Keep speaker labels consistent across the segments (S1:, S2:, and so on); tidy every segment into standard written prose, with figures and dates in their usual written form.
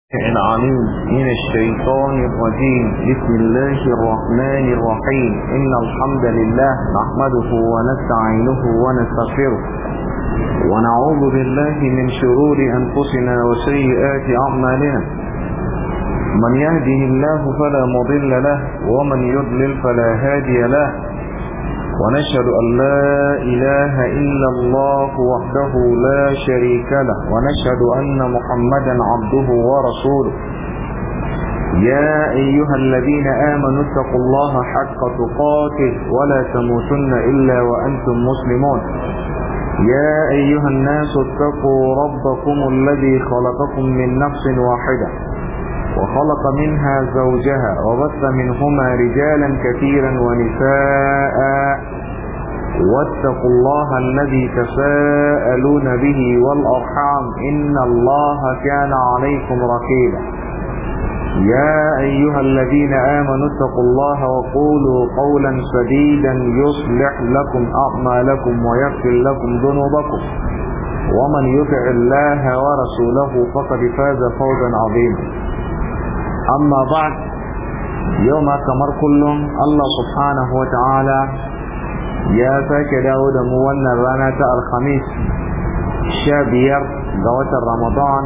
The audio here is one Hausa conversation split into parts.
S1: العليم من الشيطان الرجيم. بسم الله الرحمن الرحيم. إن الحمد لله نحمده ونستعينه ونستغفره ونعوذ بالله من شرور أنفسنا وسيئات أعمالنا. من يهده الله فلا مضل له ومن يضلل فلا هادي له، ونشهد أن لا إله إلا الله وحده لا شريك له، ونشهد أن محمدا عبده ورسوله. يا أيها الذين آمنوا اتقوا الله حق تقاته ولا تموتن إلا وأنتم مسلمون. يا أيها الناس اتقوا ربكم الذي خلقكم من نفس واحدة وخلق منها زوجها وبث منهما رجالا كثيرا ونساء، واتقوا الله الذي تساءلون به والأرحام إن الله كان عليكم رقيبا. يا أيها الذين آمنوا اتقوا الله وقولوا قولا سديدا يصلح لكم أعمالكم ويغفر لكم ذنوبكم، ومن يطع الله ورسوله فقد فاز فوزا عظيما. أما بعد، يوم كمر كلهم الله سبحانه وتعالى يا ساك داود مولنا رانا الخميس شابير قوات رمضان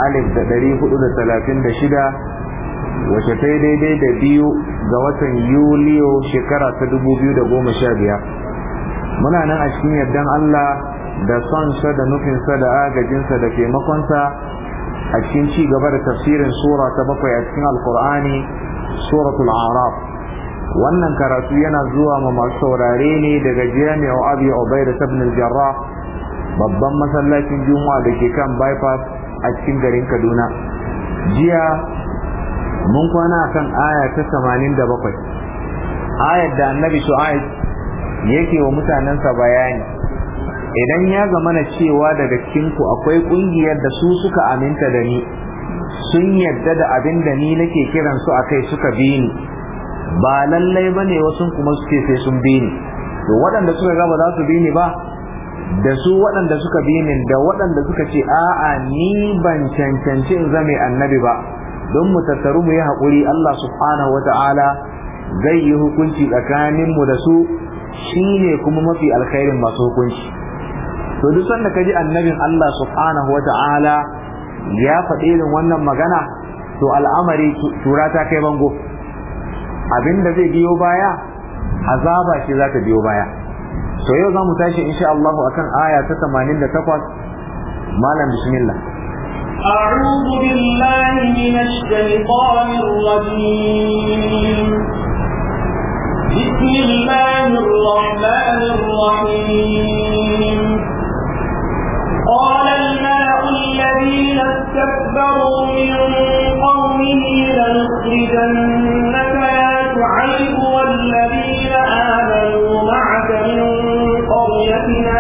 S1: 1436 وشتي دي دبيو قوات يوليو شكرا 2015. muna nan a cikin yardan Allah da son sa da nufin sa da agajin sa da taimakon sa a cikin ci gaba da tafsirin sura ta 7 a cikin Alqur'ani, suratul A'raf. Wannan karatu yana zuwa ma masu saurare ne daga Jami'u Abi Ubaida ibn al-Jarrah, babban masallacin Juma'a da ke kan bypass a cikin garin Kaduna. Jiya mun kwana kan aya ta 87, ayar da Annabi Shu'aib yake wa mutanensa bayani. Idan ya zamana cewa daga cikin ku akwai kungiyar da su suka aminta da ni, sun yadda da abin da ni nake kiran su akai suka bi ni, ba lallai bane wasu kuma suke sai sun bi ni. To waɗanda suka ga ba za su bi ni ba, da su waɗanda suka bi ni da waɗanda suka ce a'a ni ban cancanci in zame annabi ba, don mu tattaru mu yi haƙuri, Allah subhanahu wata'ala zai yi hukunci tsakanin mu da su, shine kuma mafi alkhairin masu hukunci. To duk sanda ka ji annabin Allah subhanahu wata'ala ya faɗi irin wannan magana, to al'amari tura ta kai bango. Abinda zai biyo baya azaba shi za ta biyo baya. To yau za mu tashi insha Allah akan aya ta 88. malam bismillah.
S2: أعوذ بالله من الشيطان الرجيم. بسم الله الرحمن الرحيم. قال الملأ الذين استكبروا من قومه لنخرجنك يا شعيب والذين آمنوا معك من قريتنا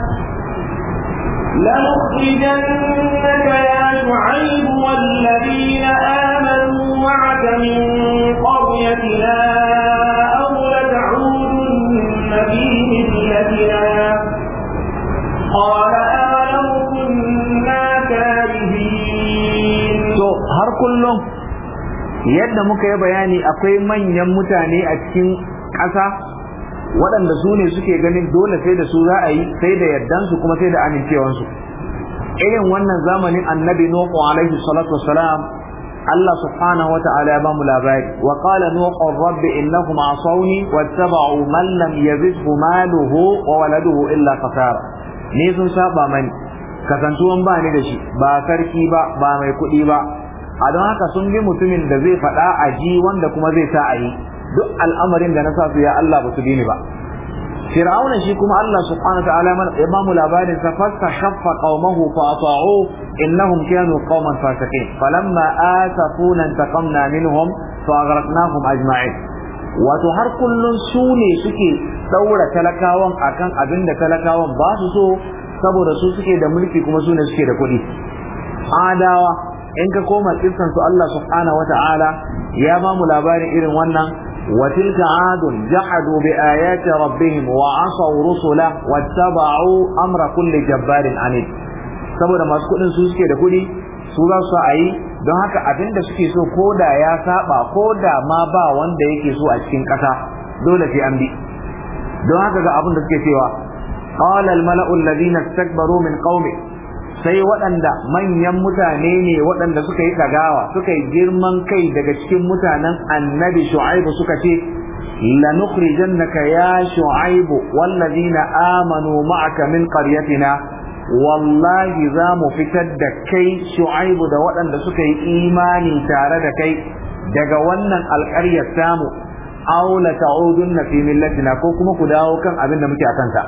S2: أو لتعودن في ملتنا. قال أولو كنا كارهين.
S1: har kullum yadda muka yi bayani, akwai manyan mutane a cikin ƙasa waɗanda su ne suke ganin dole sai da su za a yi, sai da yardansu kuma sai da amincewansu. Irin wannan zamanin annabi Nuhu alaihi salatu wassalam, Allah subhanahu wa ta'ala ya bamu labari, wa qala nuhu rabbi innahum asawni wattaba'u man lam yazidhu maluhu wa waladuhu illa khasara. Ni sun saba mani, kasantuwan ba ni da shi, ba sarki ba, ba mai kuɗi ba, a don haka sun bi mutumin da zai faɗa a ji wanda kuma zai sa a yi. Duk al'amarin da na sa su ya Allah ba su bi ni ba. Fir'auna shi kuma Allah subhanahu wa ta'ala ya ba mu labarin sa, fastashaffa qaumahu fa ata'u innahum kanu qauman fasiqin falamma asafuna intaqamna minhum fa aghraqnahum ajma'in. Wato har kullun su ne suke daura talakawan akan abin da talakawan ba su so, saboda su suke da mulki kuma su ne suke da kuɗi. Adawa in ka koma kissan su, Allah subhanahu wa ta'ala ya ba mu labarin irin wannan. وتلك عاد جحدوا بآيات ربهم وعصوا رسله واتبعوا أمر كل جبار عنيد. saboda masu kudin su suke da kudi, su za su a yi don haka abinda suke so ko da ya saba ko da ma ba wanda yake so a cikin ƙasa dole sai an bi. don haka ga abin da suke cewa qala al mala'u alladhina istakbaru min qaumi, sai waɗanda manyan mutane ne waɗanda suka yi ɗagawa suka yi girman kai daga cikin mutanen annabi shu'aibu suka ce lanukhrijannaka ya shu'aibu wallazina amanu ma'aka min qaryatina, wallahi za mu fitar da kai shu'aibu da waɗanda suka yi imani tare da kai daga wannan alƙaryar samu, aw la ta'udunna fi millatina, ko kuma ku dawo kan abin da muke a kanka.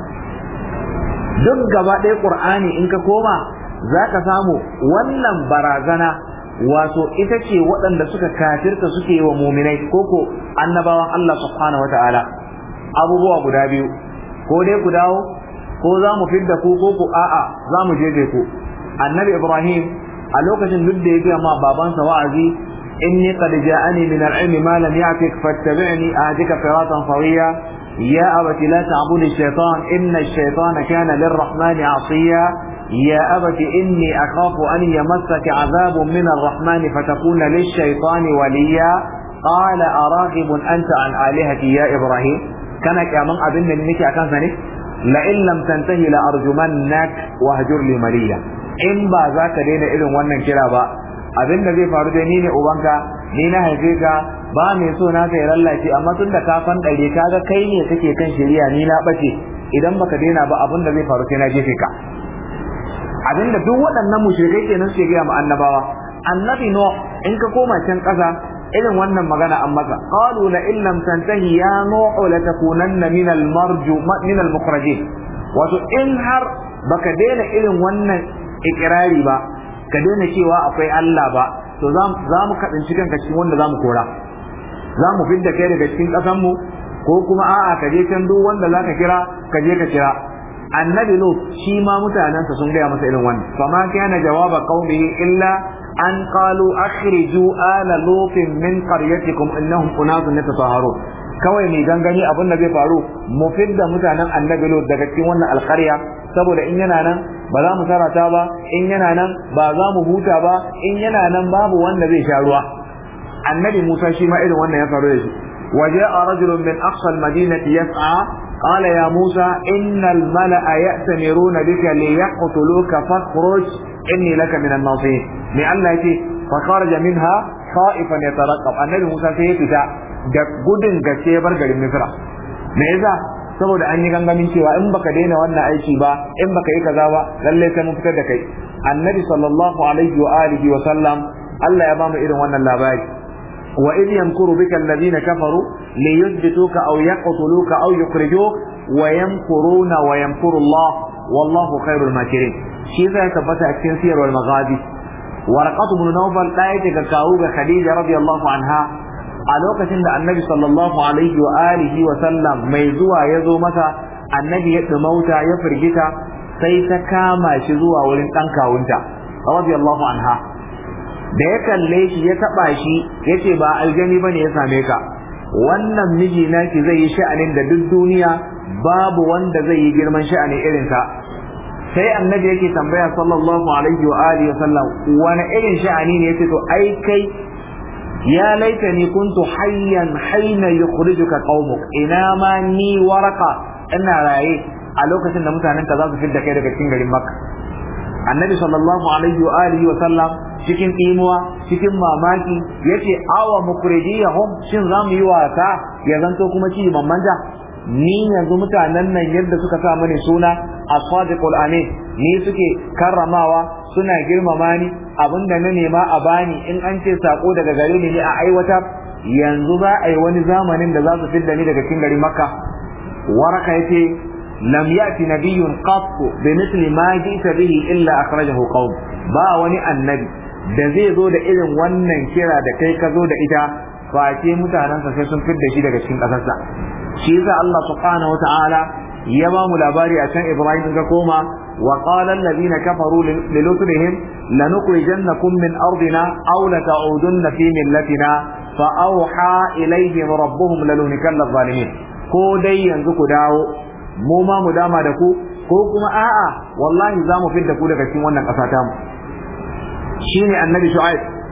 S1: duk gaba ɗaya ƙur'ani in ka koma za ka samu wannan barazana wato ita ce waɗanda suka kafirta suke yi wa muminai koko annabawan Allah subhanahu wa ta'ala. abubuwa guda biyu, ko dai ku dawo ko za mu fidda ku ko ku a'a za mu jeje ku. annabi Ibrahim a lokacin duk da ya gaya ma babansa wa'azi, inni qad ja'ani min al-ilmi ma lam ya'tik fattabi'ni ahdika siratan sawiya يا أبت لا تعبد الشيطان إن الشيطان كان للرحمن عصيا يا أبت إني أخاف أن يمسك عذاب من الرحمن فتكون للشيطان وليا قال أراغب أنت عن آلهتي يا إبراهيم كان كمان أبن منك أكان ثاني لئن لم تنتهي لأرجمنك وهجر لي مليا إن ذاك دين إذن ونن كرابا أبن الذي فاردني أبنك نينا هيك ba mai so na kai lallace, amma tun da ka fan dare kaga kai ne kake kan shari'a ni na bace, idan baka daina ba abin da zai faru sai na jefe ka. abinda duk waɗannan mushrikai kenan suke ga mu annabawa. annabi no in ka koma can ƙasa irin wannan magana an masa, qalu la in lam tantahi ya nu'u la takunanna min al mukhrajin. wato in har baka daina irin wannan ikirari ba, ka daina cewa akwai Allah ba, to za mu kaɗanci kanka cikin wanda za mu kora, za mu fidda kai daga cikin ƙasan mu, ko kuma a'a ka je can duk wanda zaka kira ka je ka kira. annabi lut shi ma mutanansa sun gaya masa irin wannan, fama kana jawaba qaumihi illa an qalu akhriju ala lutin min qaryatikum innahum unasun yatatahharun. kawai mai gangani abin da zai faru mu fidda mutanen annabi lut daga cikin wannan alƙarya, saboda in yana nan ba za mu sarata ba, in yana nan ba za mu huta ba, in yana nan babu wanda zai sha ruwa. annabi Musa shi ma irin wannan ya faru da shi. waja'a rajulun min aqsa al-madinati yas'a qala ya Musa innal mala'a ya'tamiruna bika liyaqtuluka fakhruj inni laka min an-nasihin. me Allah yace fa kharaja minha khaifan yatarqab. annabi Musa sai ya fita da gudun gaske bar garin Misra. me yasa? saboda an yi gangamin cewa in baka daina wannan aiki ba, in baka yi kaza ba, lalle sai mun fitar da kai. annabi sallallahu alaihi wa alihi wa sallam Allah ya ba mu irin wannan labari. وإذ يمكر بك الذين كفروا ليثبتوك أو يقتلوك أو يخرجوك ويمكرون ويمكر الله والله خير الماكرين. شيء ذا ثبت في السير والمغازي. ورقة بن نوفل لا يتكاوب خديجة رضي الله عنها على وقت عند النبي صلى الله عليه وآله وسلم ميزوا يزو متى النبي يتموتا يفرجتا سيتكاما شزوا ولن تنكاونتا رضي الله عنها. da ya kalle shi ya taba shi yace ba aljani bane ya same ka, wannan miji naki zai yi sha'anin da duk duniya babu wanda zai yi girman sha'ani irin sa. sai annabi yake tambaya sallallahu alaihi wa alihi wasallam wani irin sha'ani ne? yace to ai kai ya laitani kuntu hayyan hayna yukhrijuka qaumuk, ina ma ni waraka ina raye a lokacin da mutanen ka za su fidda kai daga cikin garin Makka. annabi sallallahu alaihi wa alihi wa sallam cikin imuwa cikin mamaki yace awa mukridiyahum, shin zamu yi wasa ya zanto kuma ci mamanta? ni yanzu mutanen nan yadda suka sa mani suna as-sadiqul amin, ni suke karramawa suna girmama ni, abinda na nema a bani, in an ce sako daga gare ni ne a aiwatar. yanzu za a yi wani zamanin da za su fidda ni daga cikin garin Makka. waraka yace lam ya'ti nabiyyun qattu bimithli ma ji'ta bihi illa akhrajahu qaum. ba wani annabi da zai zo da irin wannan kira da kai ka zo da ita face mutanensa sai sun fidda shi daga cikin ƙasarsa. shi yasa Allah subhanahu wa ta'ala ya ba mu labari a can Ibrahim ga koma wa qala alladhina kafaru li lutrihim lanukhrijannakum min ardina aw la ta'udunna fi millatina fa awha ilayhim rabbuhum lanuhlikanna adh-dhalimin. ko dai yanzu ku dawo mu ma mu dama da ku, ko kuma a'a wallahi za mu fidda ku daga cikin wannan ƙasa ta mu. shine annabi Shu'aib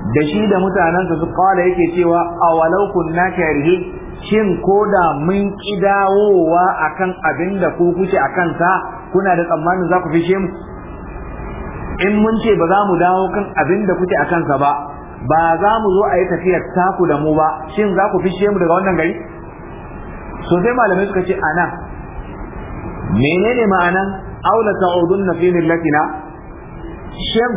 S1: da shi da mutanensa su kala yake cewa awalau kunna karihi, shin koda mun kidawowa akan abin da ku kuke akan sa kuna da tsammanin za ku fishe mu? In mun ce ba za mu dawo kan abin da kuke akan sa ba za mu zo a yi tafiyar taku da mu ba, shin za ku fishe mu daga wannan gari? So sai malamai suka ce anan menene ma'anan aula ta'udunna fi millatina? Shin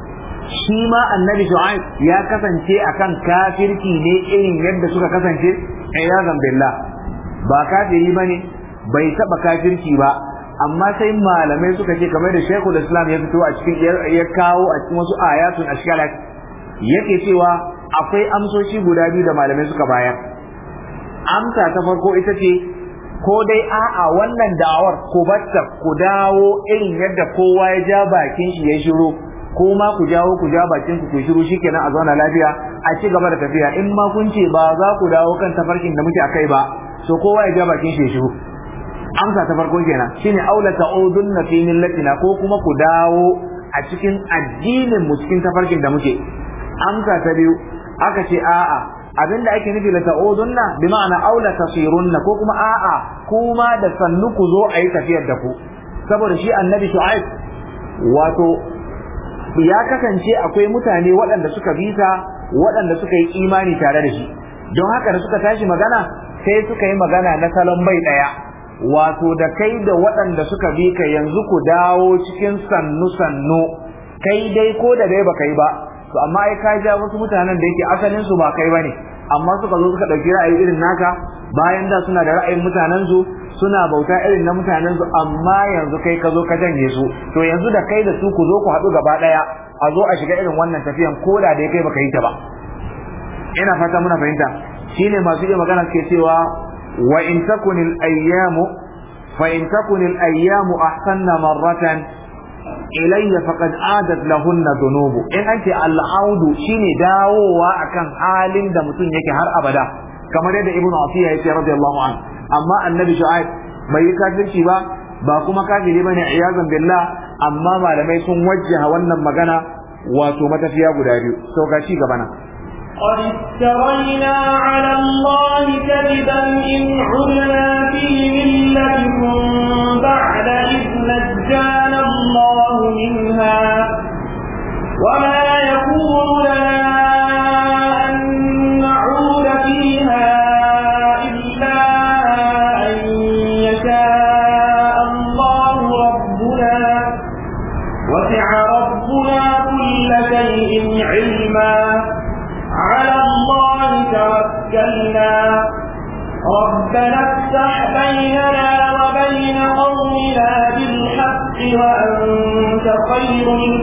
S1: shi ma annabi Shu'aib ya kasance akan kafirci ne irin yadda suka kasance? Iyazan billah, ba kafiri bane, bai taba kafirci ba, amma sai malamai suka ce kamar da Sheikhul Islam ya fito a cikin ya kawo a cikin wasu ayatun ashkalat, yake cewa akwai amsoshi guda biyu da malamai suka bayar. Amsa ta farko ita ce ko dai a'a wannan da'awar ku batta ku dawo irin yadda kowa ya ja bakin shi ya shiru, ko ma ku jawo ku ja bakin ku shiru, shikenan a zauna lafiya a ci gaba da tafiya. In ma kun ce ba za ku dawo kan tafarkin da muke akai ba, so kowa ya ja bakin shi ya shiru. Amsa ta farko kenan shine aula ta'udunna fi millatina, ko kuma ku dawo a cikin addinin mu cikin tafarkin da muke. Amsa ta biyu aka ce a'a abinda ake nufi la ta'udunna bi ma'ana aula tasirunna, ko kuma a'a kuma da sannu ku zo a yi tafiyar da ku, saboda shi annabi Shu'aib wato ya kasance akwai mutane waɗanda suka bisa waɗanda suka yi imani tare da shi, don haka da suka tashi magana sai suka yi magana na salon bai ɗaya, wato da kai da waɗanda suka bi ka yanzu ku dawo cikin sannu sannu, kai dai ko da dai baka yi ba to amma ai ka ja wasu mutanen da yake asalin su ba kai bane, amma suka zo suka dauki ra'ayi irin naka, bayan da suna da ra'ayin mutanen su, suna bauta irin na mutanen su, amma yanzu kai ka zo ka janye su, to yanzu da kai da su ku zo ku haɗu gaba ɗaya a zo a shiga irin wannan tafiyan, ko da dai kai baka yi ta ba. Ina fata muna fahimta. Shine masu iya magana suke cewa wa in takunil ayyamu fa in takunil ayyamu ahsanna marratan ilayya faqad adat lahunna dhunubu. In an ce al'audu shine dawowa akan halin da mutum yake har abada, kamar yadda Ibn Atiyya yake radiyallahu anhu. Amma annabi Shu'aib bai yi kafirci ba kuma kafiri bane iyazan billah, amma malamai sun wajjaha wannan magana wato matafiya guda biyu. So ga ci gaba nan
S2: قد افترينا على الله كذبا إن عدنا في ملتكم بعد إذ نجانا الله منها وما يكون لنا أن نعود فيها إلا أن يشاء الله ربنا وسع ربنا كل شيء علما على الله توكلنا ربنا افتح بيننا وبين قومنا بالحق وأنت خير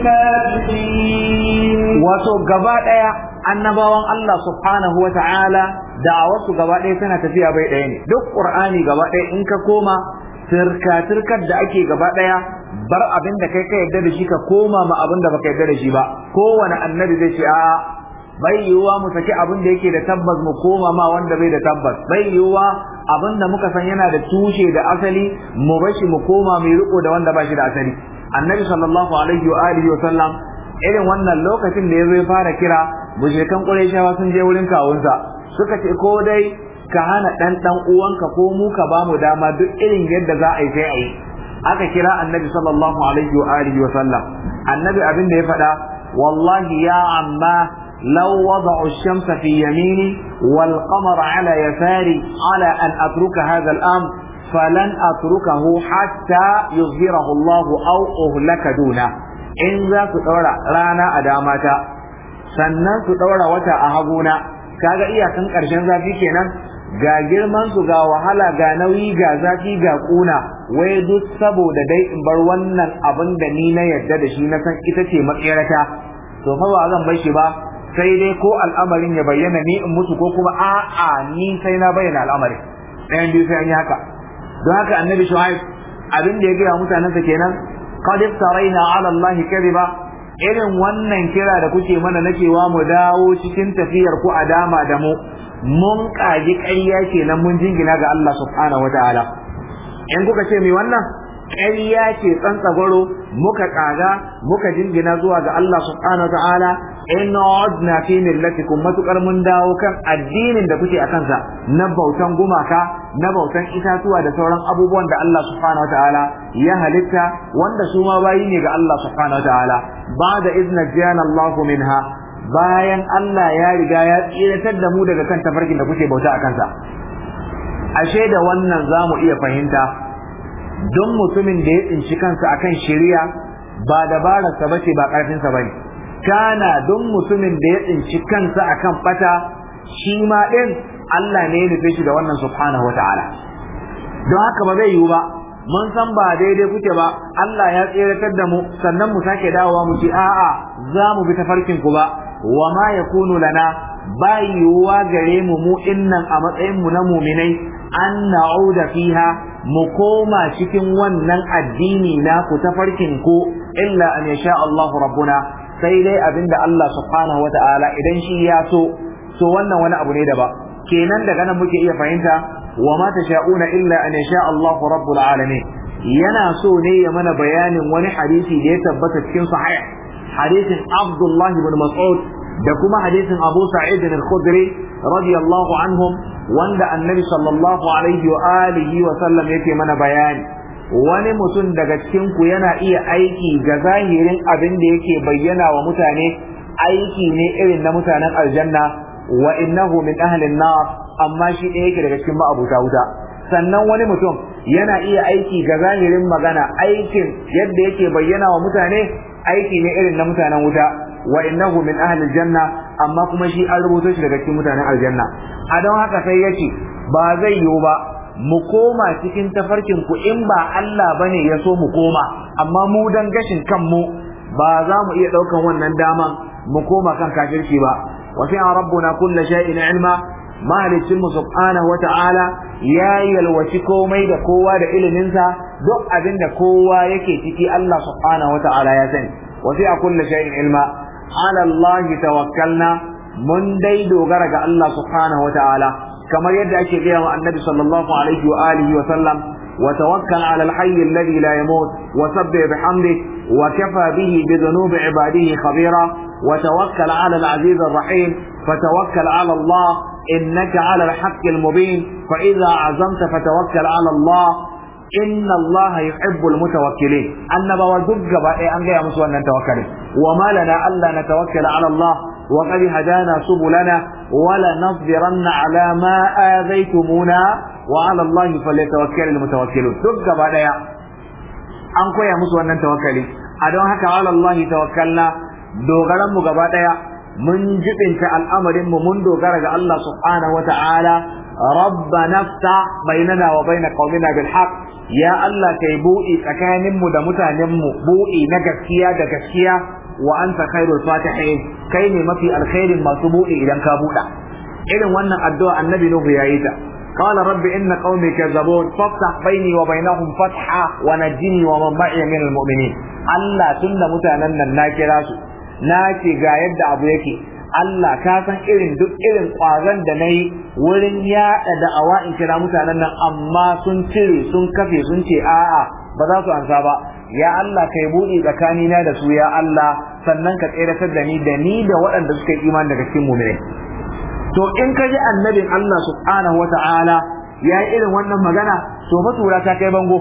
S2: الفاتحين.
S1: wato gaba daya annabawan Allah subhanahu wa ta'ala da'awarsu gaba daya tana tafiya bai daya ne. Duk Qur'ani gaba daya in ka koma turka-turkar da ake gaba daya, bar abin da kai ka yarda da shi ka koma ma abin da baka yarda da shi ba. Kowane annabi zai ce a bai yiwuwa mu saki abin da yake da tabbas mu koma ma wanda bai da tabbas, bai yiwuwa abin da muka san yana da tushe da asali mu bashi mu koma mai riko da wanda ba shi da asali. Annabi sallallahu alaihi wa alihi wa sallam irin wannan lokacin da yazo ya fara kira, mushrikan Qurayshawa sun je wurin kawunsa suka ce ko dai ka hana dan uwanka ko mu ka ba mu dama duk irin yadda za a yi sai a yi. Aka kira Annabi sallallahu alaihi wa alihi wa sallam. Annabi abin da ya faɗa, wallahi ya amma لو وضعوا الشمس في يميني والقمر على يساري على أن أترك هذا الأمر فلن أتركه حتى يظهره الله أو أهلك دونه. إن ذا تطورا رانا أدامتا سنن تطورا وتا أهبونا kaga iyakan ƙarshen zafi kenan, ga girman su ga wahala ga nauyi ga zafi ga kuna, wai duk saboda dai in bar wannan abin da ni na yarda da shi na san ita ce matsayarta, to fa ba zan bar shi ba sai dai ko al'amarin ya bayyana ni in mutu ko kuma a'a ni sai na bayyana al'amarin. ɗayan biyu sai an yi haka. Don haka annabi Shu'aib abin da ya gaya mutanensa kenan, qad iftaraina ala Allah kadhiba, irin wannan kira da kuke mana na cewa mu dawo cikin tafiyar ku a dama da mu, mun kaji ƙarya kenan mun jingina ga Allah subhanahu wataala. In kuka ce mai wannan ƙarya ce tsantsagwaro muka kaga muka jingina zuwa ga Allah subhanahu wataala, in udna fi millatikum matukar mun dawo kan addinin da kuke akan sa na bautan gumaka na bautan itatuwa da sauran abubuwan da Allah subhanahu wataala ya halitta wanda su ma bayi ne ga Allah subhanahu wataala ba'da idna jana Allahu minha bayan Allah ya riga ya tsiratar da mu daga kan tafarkin da kuke bauta akan sa ashe da wannan zamu iya fahimta don mutumin da ya tsinci kansa akan shari'a ba dabararsa bace ba karfinsa bane kana don mutumin da ya tsinci kansa akan bata shi ma din Allah ne ya nufe shi da wannan subhanahu wataala don haka ba zai yiwu ba mun san ba daidai kuke ba Allah ya tseratar da mu sannan mu sake dawowa mu ce a'a za mu bi tafarkin ku ba wa ma yakunu lana ba yiwuwa gare mu mu innan a matsayin mu na muminai an na'uda fiha mu koma cikin wannan addini na ku tafarkin ku illa an yasha Allah rabbuna sai dai abinda Allah subhanahu wata'ala idan shi ya so wannan wani abu ne daban kenan daga nan muke iya fahimta wa ma tasha'una illa an yasha Allah rabbul alamin yana so ne ya mana bayanin wani hadisi da ya tabbata cikin sahih hadisin Abdullah ibn Mas'ud da kuma hadisin Abu Sa'id al-Khudri radiyallahu anhum wanda annabi sallallahu alaihi wa alihi wa sallam yake mana bayani wani mutum daga cikin ku yana iya aiki ga zahirin abin da yake bayyana wa mutane aiki ne irin na mutanen aljanna wa innahu min ahli an-nar amma shi ɗaya yake daga cikin ma'abuta wuta sannan wani mutum yana iya aiki ga zahirin magana aikin yadda yake bayyana wa mutane aiki ne irin na mutanen wuta wa innahu min ahli al-janna amma kuma shi an rubuto shi daga cikin mutanen aljanna a don haka sai yace ba zai yiwu ba mu koma cikin tafarkin ku in ba Allah bane ya so mu koma amma mu dan gashin kanmu ba za mu iya daukan wannan daman mu koma kan kafirci ba wasi'a rabbuna kull shay'in ilma mahalicin mu subhanahu wata'ala ya yalwaci komai da kowa da iliminsa duk abin da kowa yake ciki Allah subhanahu wata'ala ya sani wasi'a kull shay'in ilma ala Allah tawakkalna mun dai dogara ga Allah subhanahu wata'ala kamar yadda ake gaya wa annabi sallallahu alaihi wa alihi wa sallam wa tawakkal ala al-hayy alladhi la yamut wa sabbih bihamdihi wa kafa bihi bi dhunubi ibadihi khabira wa tawakkal ala al-aziz ar-rahim fatawakkal ala Allah innaka ala al-haqq al-mubin fa idha azamta fatawakkal ala Allah inna Allah yuhibbul mutawakkilin annabawa duk gaba ɗaya an gaya musu wannan tawakkali wa ma lana alla natawakkala ala Allah وقد هدانا سبلنا ولنصبرن على ما آذيتمونا وعلى الله فليتوكل المتوكلون duk gaba daya an koya musu wannan tawakkali a don haka ala Allah tawakkalna dogaran mu gaba daya mun jibinta al'amarin mu mun dogara ga Allah subhanahu wata'ala rabbana fta bainana wa bain qaumina bil haqq ya Allah kai bu'i tsakanin mu da mutanen mu bu'i na gaskiya da gaskiya wa anta khairul fatihin kai ne mafi alkhairin masu buɗe idan ka buɗa irin wannan addu'a annabi nuhu yayi ta qala rabbi inna qaumi kazzabun faftah baini wa bainahum fatha wa najini wa man ma'iya min almu'minin Allah tunda mutanen nan na kira su na ce ga yadda abu yake Allah ka san irin duk irin kwazon da nayi wurin yaɗa da'awa in kira mutanen nan amma sun cire sun kafe sun ce a'a ba za su ansa ba ya Allah kai buɗe tsakanina da su ya Allah sannan ka tseratar da ni da waɗanda suka yi imani daga cikin mu'minai to in ka ji annabin Allah subhanahu wata'ala ya yi irin wannan magana to fa tura ta kai bango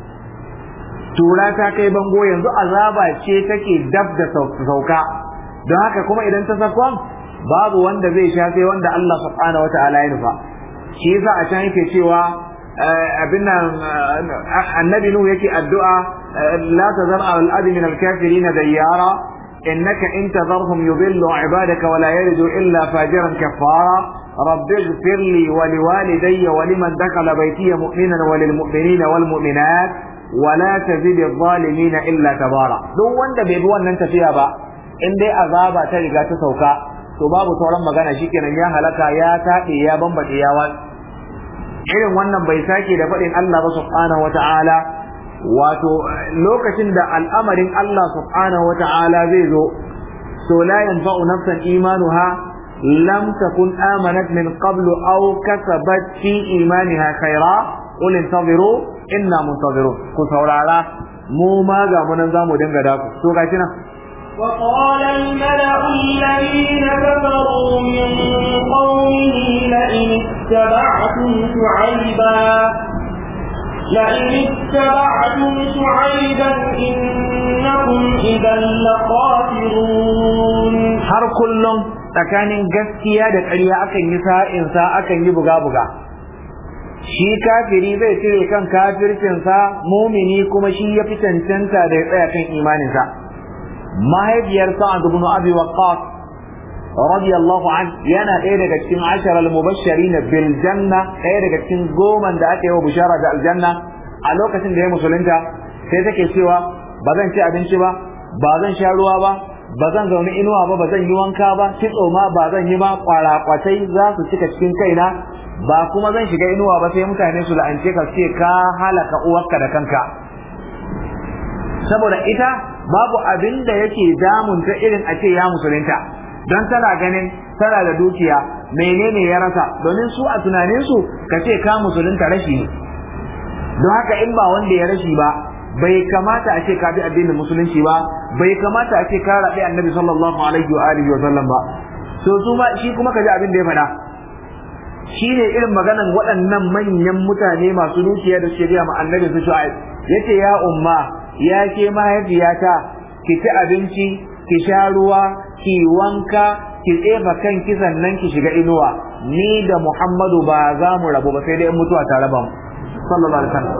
S1: yanzu azaba ce take dab da sauka don haka kuma idan ta sakon babu wanda zai sha sai wanda Allah subhanahu wata'ala ya nufa shi yasa a can yake cewa abin nan annabi nuhu yake addu'a la tazar al-ardi min al-kafirin dayyara innaka in tadharhum yudillu ibadaka wa la yalidu illa fajiran kafara rabbi ighfir li wa liwalidayya wa liman dakhala baytiya mu'minan wa lil mu'minina wal mu'minat wa la tazid adh-dhalimin illa tabara duk wanda bai bi wannan tafiya ba in dai azaba ta riga ta sauka to babu sauran magana shikenan ya halaka ya taɗe ya bambaɗe ya watsi irin wannan bai sake da faɗin Allah ba subhanahu wata'ala wato lokacin da al'amarin Allah subhanahu wata'ala zai zo so la yanfa'u nafsan imanuha lam takun amanat min qablu aw kasabat fi imaniha khaira qul intaziru inna muntazirun ku saurara mu ma ga mu nan zamu dinga daku to gashi nan
S2: وقال الملأ الذين كفروا من قومه لئن اتبعتم شعيبا إنكم إذا لخاسرون.
S1: har kullum tsakanin gaskiya da ƙarya akan yi sa'insa, akan yi buga-buga. Shi kafiri zai cire kan kafircinsa, mumini kuma shi ya fi cancanta da ya tsaya kan imaninsa. Mahaifiyar Sa'ad ibn Abi Waqqas radiyallahu an yana ɗaya daga cikin ashara al-mubashirin bil janna, ɗaya daga cikin goman da aka yi wa bishara da aljanna. A lokacin da ya musulunta sai take cewa ba zan ci abinci ba, ba zan sha ruwa ba, ba zan zaune inuwa ba, ba zan yi wanka ba, kitso ma ba zan yi ba, kwarakwatai za su cika cikin kaina, ba kuma zan shiga inuwa ba sai mutane su la'ance ka ce ka halaka uwarka da kanka. Saboda ita babu abin da yake damunta irin a ce ya musulunta, don tana ganin tana da dukiya, menene ya rasa, domin su a tunaninsu ka ce ka musulunta rashi ne. Don haka in ba wanda ya rashi ba, bai kamata a ce ka bi addinin musulunci ba, bai kamata a ce ka rabi annabi sallallahu alaihi wa alihi wa sallam ba. So su ma shi kuma kaji abin da ya faɗa shine irin maganan waɗannan manyan mutane masu dukiya da suke biya ma annabi su Shu'aib. Yace ya umma, ya ke mahaifiyata, ki ci abinci, ki sha ruwa, ki wanka, ki tsefa kanki sannan ki shiga inuwa. Ni da Muhammadu ba za mu rabu ba sai dai in mutuwa ta raba mu sallallahu alaihi wasallam.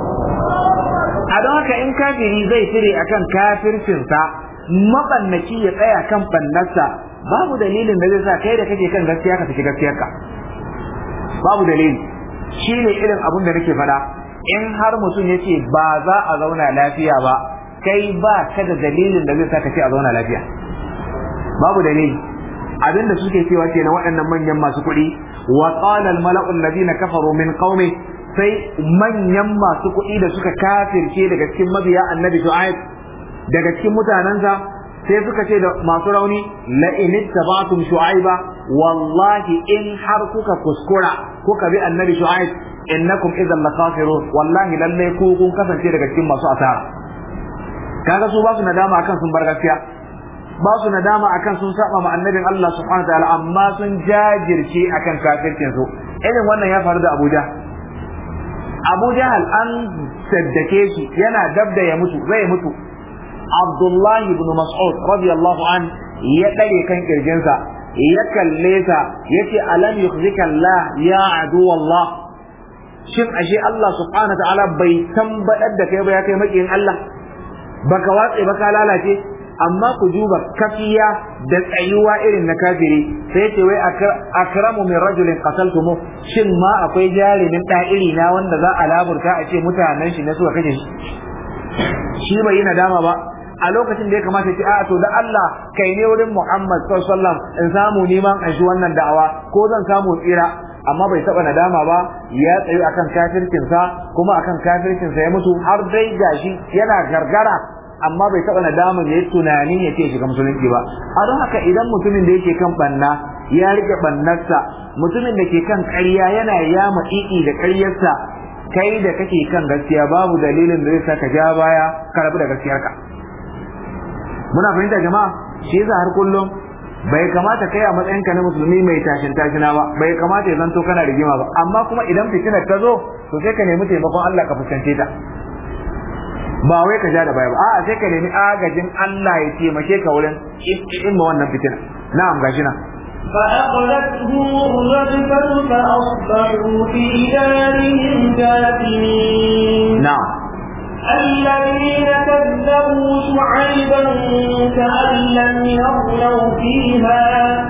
S1: A don haka in kafiri zai cire akan kafircinsa, mabannaci ya tsaya kan bannarsa, babu dalilin da zai sa kai da kake kan gaskiya ka saki gaskiyarka. Babu dalili. Shine irin abin da nake faɗa, in har mutum yace ba za a zauna lafiya ba, kai ba ka da dalilin da zai sa ka ce a zauna lafiya. Babu dalili. Abin da suke cewa kenan waɗannan manyan masu kuɗi, wa qala al mala'u alladhina kafaru min qaumi, sai manyan masu kuɗi da suka kafirce daga cikin mabiya annabi Shu'aib daga cikin mutanensa, sai suka ce da masu rauni, la in ittaba'tum Shu'aiba, wallahi in har kuka kuskura kuka bi annabi Shu'aib, innakum idhan lakafirun, wallahi lalle ku kun kasance daga cikin masu asara. Kaga su ba su nadama akan sun bar gaskiya, ba su nadama akan sun saba ma annabin Allah subhanahu wa ta'ala, amma sun jajirce akan kafircin su. Irin wannan ya faru da Abu Jahal an saddake shi yana dabda ya mutu, zai mutu. Abdullahi ibn Mas'ud radiyallahu an ya dare kan kirjinsa, ya kalle sa, yace alam yukhzika Allah ya adu wallah, shin ashe Allah subhanahu wa ta'ala bai tambadar da kai ba ya kai makiyin Allah, baka watse baka lalace. Amma ku duba kafiya da tsayuwa irin na kafiri, sai ce wai akramu min rajulin qataltumu, shin ma akwai jarumin iri na wanda za a laburta a ce mutanen shi na suka kashe shi bai yi nadama ba. A lokacin da ya kamata ce a to da Allah kai ne wurin Muhammad sallallahu alaihi wasallam in samu neman an shi wannan da'awa ko zan samu tsira, amma bai taba nadama ba, ya tsayu akan kafircinsa, kuma akan kafircinsa ya mutu har dai gashi yana gargara, amma bai taɓa nadama ya yi tunani ya ce shiga musulunci ba. A don haka idan mutumin da yake kan banna ya rike bannarsa, mutumin da ke kan ƙarya yana yama ƙiƙi da ƙaryarsa, kai da kake kan gaskiya babu dalilin da zai sa ka ja baya ka rabu da gaskiyarka. Muna fahimta jama'a? Shi yasa har kullum bai kamata kai a matsayinka na musulmi mai tashin tashina ba, bai kamata ya zanto kana rigima ba, amma kuma idan fitinar ta zo to sai ka nemi taimakon Allah ka fuskance ta. Ba wai ka ja da baya ba, a'a sai ka nemi agajin Allah ya taimake ka wurin in ma wannan fitina. Na'am gashi nan.
S2: فأخذتهم الرجفة فأصبحوا في دارهم جاثمين.
S1: نعم.
S2: الذين كذبوا شعيبا كأن لم يغنوا فيها،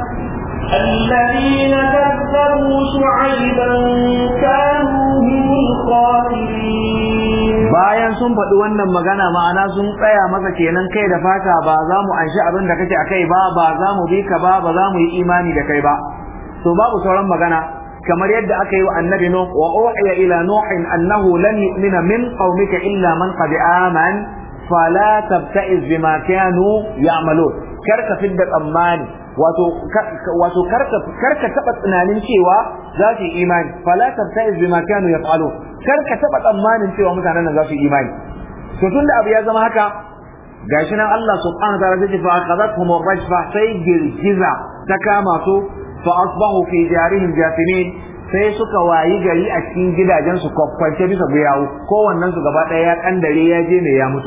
S2: الذين كذبوا شعيبا كانوا هم الخاسرين.
S1: bayan sun faɗi wannan magana, ma'ana sun tsaya masa kenan kai da fata, ba za mu anshi abin da kake akai ba, ba za mu bi ka ba, ba za mu yi imani da kai ba. To babu sauran magana, kamar yadda aka yi wa annabi Nuh, wa uhiya ila nuhin annahu lan yu'mina min qaumika illa man qad aman fala tabta'iz bima kanu ya'malun. Karka fidda tsammani, wato karka taba tunanin cewa za su yi imani, fala tabta'iz bima kanu yaf'alun. Karka taba tsammanin cewa mutanen nan za su yi imani. To tunda abu ya zama haka, gashi nan Allah subhanahu wa ta'ala zai fa akhadathum ar-rajfa sai girgiza ta kama su fa asbahu fi jarihim jathimin sai suka wayi gari a cikin gidajen su kwakwance bisa guyawu kowannen su gaba daya ya kandare ya je ne ya mutu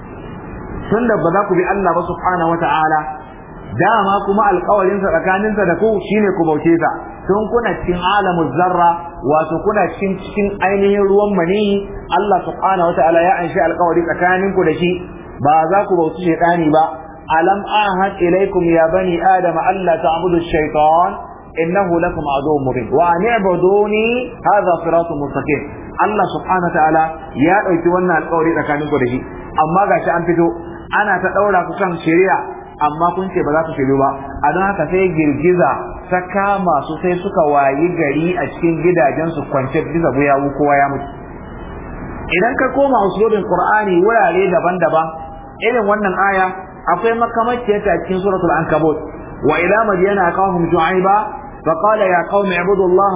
S1: tunda ba za ku bi Allah ba subhanahu wa ta'ala dama kuma alƙawarin sa tsakanin sa da ku shine ku bauce sa tun kuna cikin alamul zarra wato kuna cikin ainihin ruwan mani Allah subhanahu wa ta'ala ya anshi alƙawari tsakanin ku da shi ba za ku bauci shaytani ba alam ahad ilaykum ya bani adam alla ta'budu ash-shaytan innahu lakum aduwwun mubin wa an i'buduni hadha siratun mustaqim Allah subhanahu wa ta'ala ya dauki wannan alƙawari tsakanin ku da shi amma gashi an fito ana ta daura ku kan shari'a amma kun ce ba za ku shiru ba a don haka sai girgiza ta kama su sai suka wayi gari a cikin gidajensu kwance bisa guyawu kowa ya mutu idan ka koma usulubin qur'ani wurare daban-daban irin wannan aya akwai makamaciyar ta cikin suratul ankabut wa ila madyana aqahum shu'aiba فقال يا قوم اعبدوا الله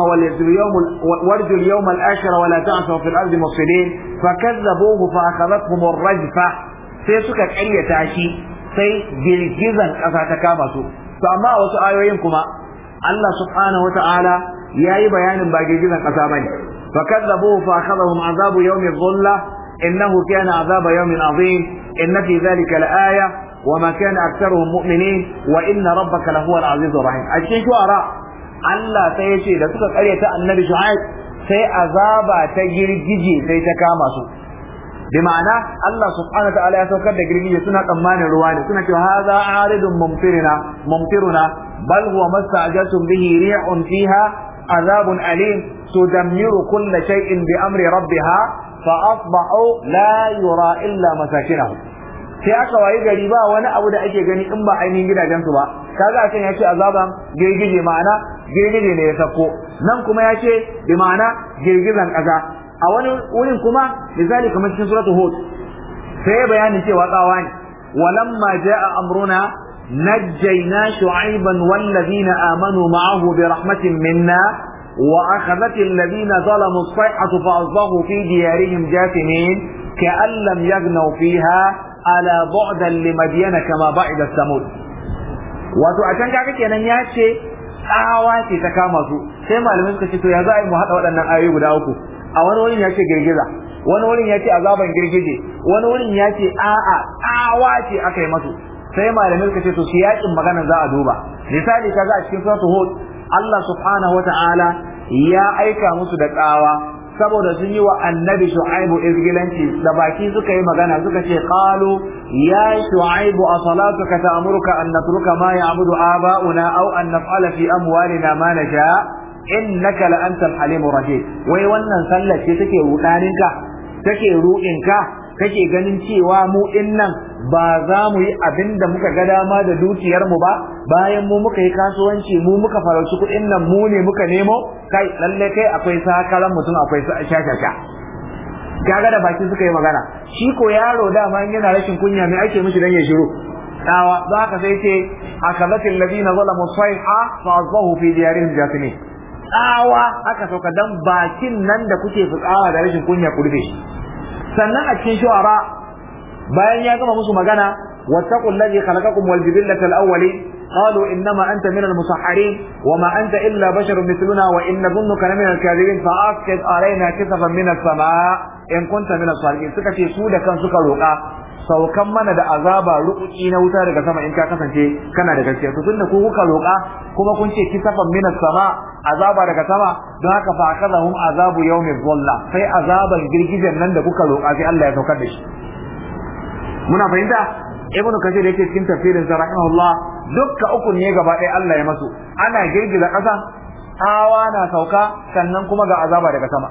S1: وارجوا اليوم الآخر ولا تعثوا في الأرض مفسدين فكذبوه فأخذتهم الرجفة sai suka ƙaryata shi sai girgizan ƙasa ta kama su to amma a wasu ayoyin kuma Allah subhanahu wata'ala yayi bayanin ba girgizan ƙasa bane fa kadzabuhu fa akhadhahum azabu yawmi dhulla innahu kana azaba yawmin azim inna fi dhalika laaya wama kana aktharuhum mu'minin wa inna rabbaka lahuwal azizur rahim a cikin shu'ara Allah sai ya ce da suka ƙaryata annabi Shu'aib sai azaba ta girgije sai ta kama su bi ma'ana Allah subhanahu wa ta'ala ya saukar da girgije suna tsammanin ruwa ne suna cewa hadha aridun mumtiruna bal huwa mastajatum bihi ri'un fiha azabun alim tudammiru kulla shay'in bi amri rabbiha fa asbahu la yura illa masakinahum sai aka wayi gari ba wani abu da ake gani in ba ainihin gidajen su ba kaga akan yace azaban girgije ma'ana girgije ne ya sako nan kuma yace bi ma'ana girgizan kaza a wani wurin kuma misali kamar cikin suratul hud sai bayanin cewa tsawa ne walamma jaa amruna najjayna shu'ayban wal ladina amanu ma'ahu bi rahmatin minna wa akhadhat alladhina zalamu as-sayhatu fa asbahu fi diyarihim jathimin ka'an lam yaghnaw fiha ala bu'dan limadyana kama ba'ida samud wato a can kaga kenan ya ce tsawa ce ta kama su sai malamai suka ce to ya za a yi mu hada waɗannan ayoyi guda uku a wani wurin ya ce girgiza wani wurin ya ce azaban girgije wani wurin ya ce a'a tsawa ce aka yi masu sai malamai suka ce to shi yakin magana za a duba misali kaga a cikin suratul hud Allah subhanahu wata'ala ya aika musu da tsawa saboda sun yi wa annabi shu'aibu izgilanci da baki suka yi magana suka ce qalu ya shu'aibu asalatuka ta'muruka an natruka ma ya'budu aba'una aw an naf'ala fi amwalina ma nasha innaka la antal halimur rashid wai wannan sallar ce take rudaninka take ruɗinka kake ganin cewa mu dinnan ba za mu yi abinda muka ga dama da dukiyar mu ba bayan mu muka yi kasuwanci mu muka farauci kuɗin nan mu ne muka nemo kai lalle kai akwai sakaran mutum akwai shashasha kaga da baki suka yi magana shi ko yaro dama yana rashin kunya me ake mishi dan ya shiru dawa za ka sai ce akabatil ladina zalamu sayha fa asbahu fi diyarihim jathimin tsawa aka sauka dan bakin nan da kuke fitsawa da rashin kunya ku rufe sannan a cikin shu'ara bayan ya gama musu magana wattaqul ladhi khalaqakum wal jibillatal awwalin qalu innama anta minal musahharin wama anta illa basharun mithluna wa inna dhunnuka minal kadhibin fa asqit alaina kisafan minas samaa in kunta minas salihin suka ce su da kan suka roka saukan mana da azaba rukuki na wuta daga sama in ka kasance kana da gaskiya to tunda ku kuka roka kuma kun ce kisafan minas sama azaba daga sama don haka fa akazahum azabu yawmi dhulla sai azaban girgijen nan da kuka roka sai Allah ya saukar da shi muna fahimta ibnu kathir yake cikin tafsirin sa rahimahullah dukka uku ne gaba ɗaya Allah ya masu ana girgiza ƙasa tsawa na sauka sannan kuma ga azaba daga sama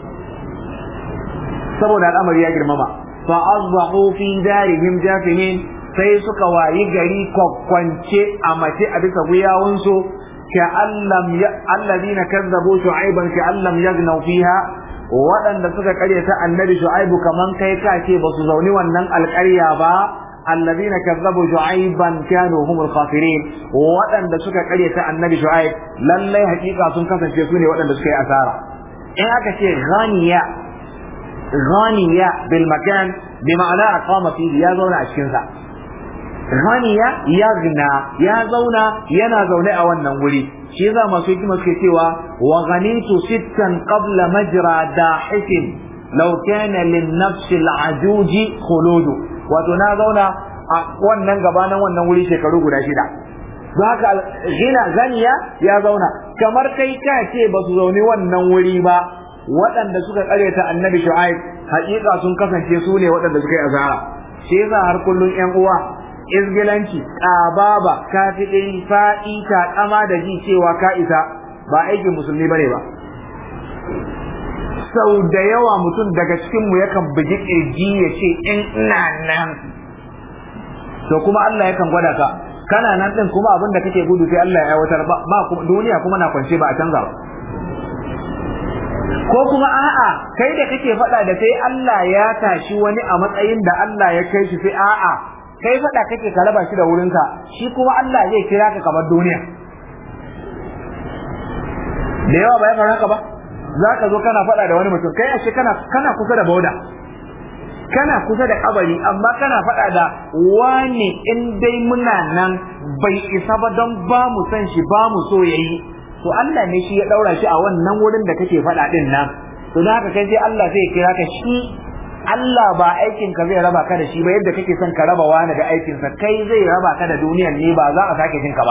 S1: saboda al'amari ya girmama fa asbahu fi darihim jathimin sai suka wayi gari kwakwance a mace a bisa guyawunsu alladhina kazzabu shu'aiban ka'allam yaghnaw fiha waɗanda suka ƙaryata annabi shu'aibu kaman kai ka ce ba su zauni wannan alƙarya ba alladhina kazzabu shu'aiban kanu humul khasirin waɗanda suka ƙaryata annabi shu'aib lallai hakika sun kasance su ne waɗanda suka yi asara in aka ce ghaniya bil makan bi ma'ana aqama fihi ya zauna a cikin sa ghaniya yaghna ya zauna yana zaune a wannan wuri shi yasa masu hikima suke cewa wa ghanitu sittan qabla majra dahisin law kana lin nafsi al-ajuj khulud wato na zauna a wannan gabanin wannan wuri shekaru guda 6 don haka ganiya ya zauna kamar kai ka ce ba su zaune wannan wuri ba waɗanda suka ƙaryata annabi Shu'aib haƙiƙa sun kasance su ne waɗanda suka yi azara shi yasa har kullun ƴan uwa izgilanci ƙababa kafiɗin fa'i taƙama da ji cewa ka isa ba aikin musulmi bane ba sau da yawa mutum daga cikinmu yakan bugi ƙirji ya ce in ina nan to kuma Allah yakan gwada ka kana nan din kuma abin da kake gudu sai Allah ya aiwatar ba duniya kuma na kwance ba a canza ba ko kuma a'a kai da kake faɗa da sai Allah ya tashi wani a matsayin da Allah ya kai shi sai a'a kai faɗa kake ka raba shi da wurinka shi kuma Allah zai kira ka kamar duniya da yawa ba ya faru haka ba za ka zo kana faɗa da wani mutum kai ashe kana kusa da boda kana kusa da kabari amma kana faɗa da wani in dai muna nan bai isa ba don ba mu san shi ba mu so yayi to Allah ne shi ya daura shi a wannan wurin da kake faɗa din nan to don haka kai sai Allah zai kira ka shi Allah ba aikin ka zai raba ka da shi ba yadda kake son ka raba wani da aikin sa kai zai raba ka da duniyar ne ba za a sake jin ka ba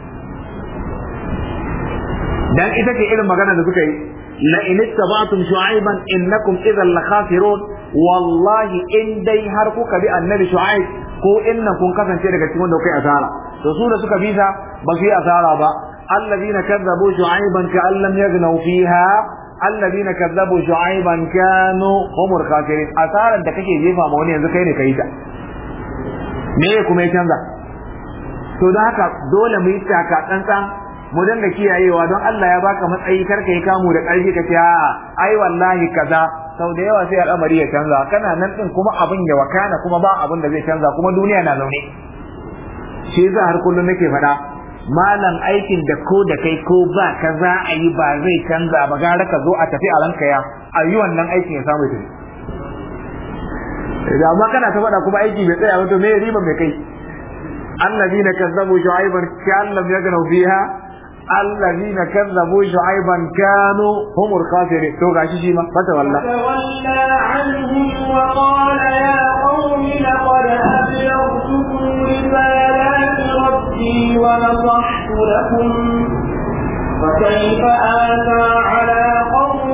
S1: dan ita ce irin magana da suka yi la in ittaba'tum shu'aiban innakum idhan la khasirun wallahi in dai har kuka bi annabi shu'aib ko innan kun kasance daga cikin da kai asara to su da suka bisa ba su yi asara ba alladhina kazzabu shu'aiban ka'an lam yaghnaw fiha alladhina kazzabu shu'aiban kanu humul khasirin asaran da kake jefa ma wani yanzu kai ne kai ta me kuma ya canza to da haka dole mu yi taka tsantsan mu dinga kiyayewa don Allah ya baka matsayi karka yi kamu da ƙarfi ka ce ai wallahi kaza sau da yawa sai al'amari ya canza kana nan din kuma abin ya wakana kuma ba abin da zai canza kuma duniya na zaune shi za har kullum nake faɗa malam aikin da ko da kai ko ba ka za a yi ba zai canza ba gara ka zo a tafi a ranka ya a yi wannan aikin ya samu tafi da amma kana ta faɗa kuma aiki bai tsaya ba to me riba mai kai الذين كذبوا شعيبا كأن لم يغنوا فيها الذين كذبوا شعيبا كانوا هم الخاسرين تو غاشي شي ما فتولى
S2: عنهم وقال يا قوم لقد أبلغتكم رسالات ربي ونصحت لكم فكيف آسى على قوم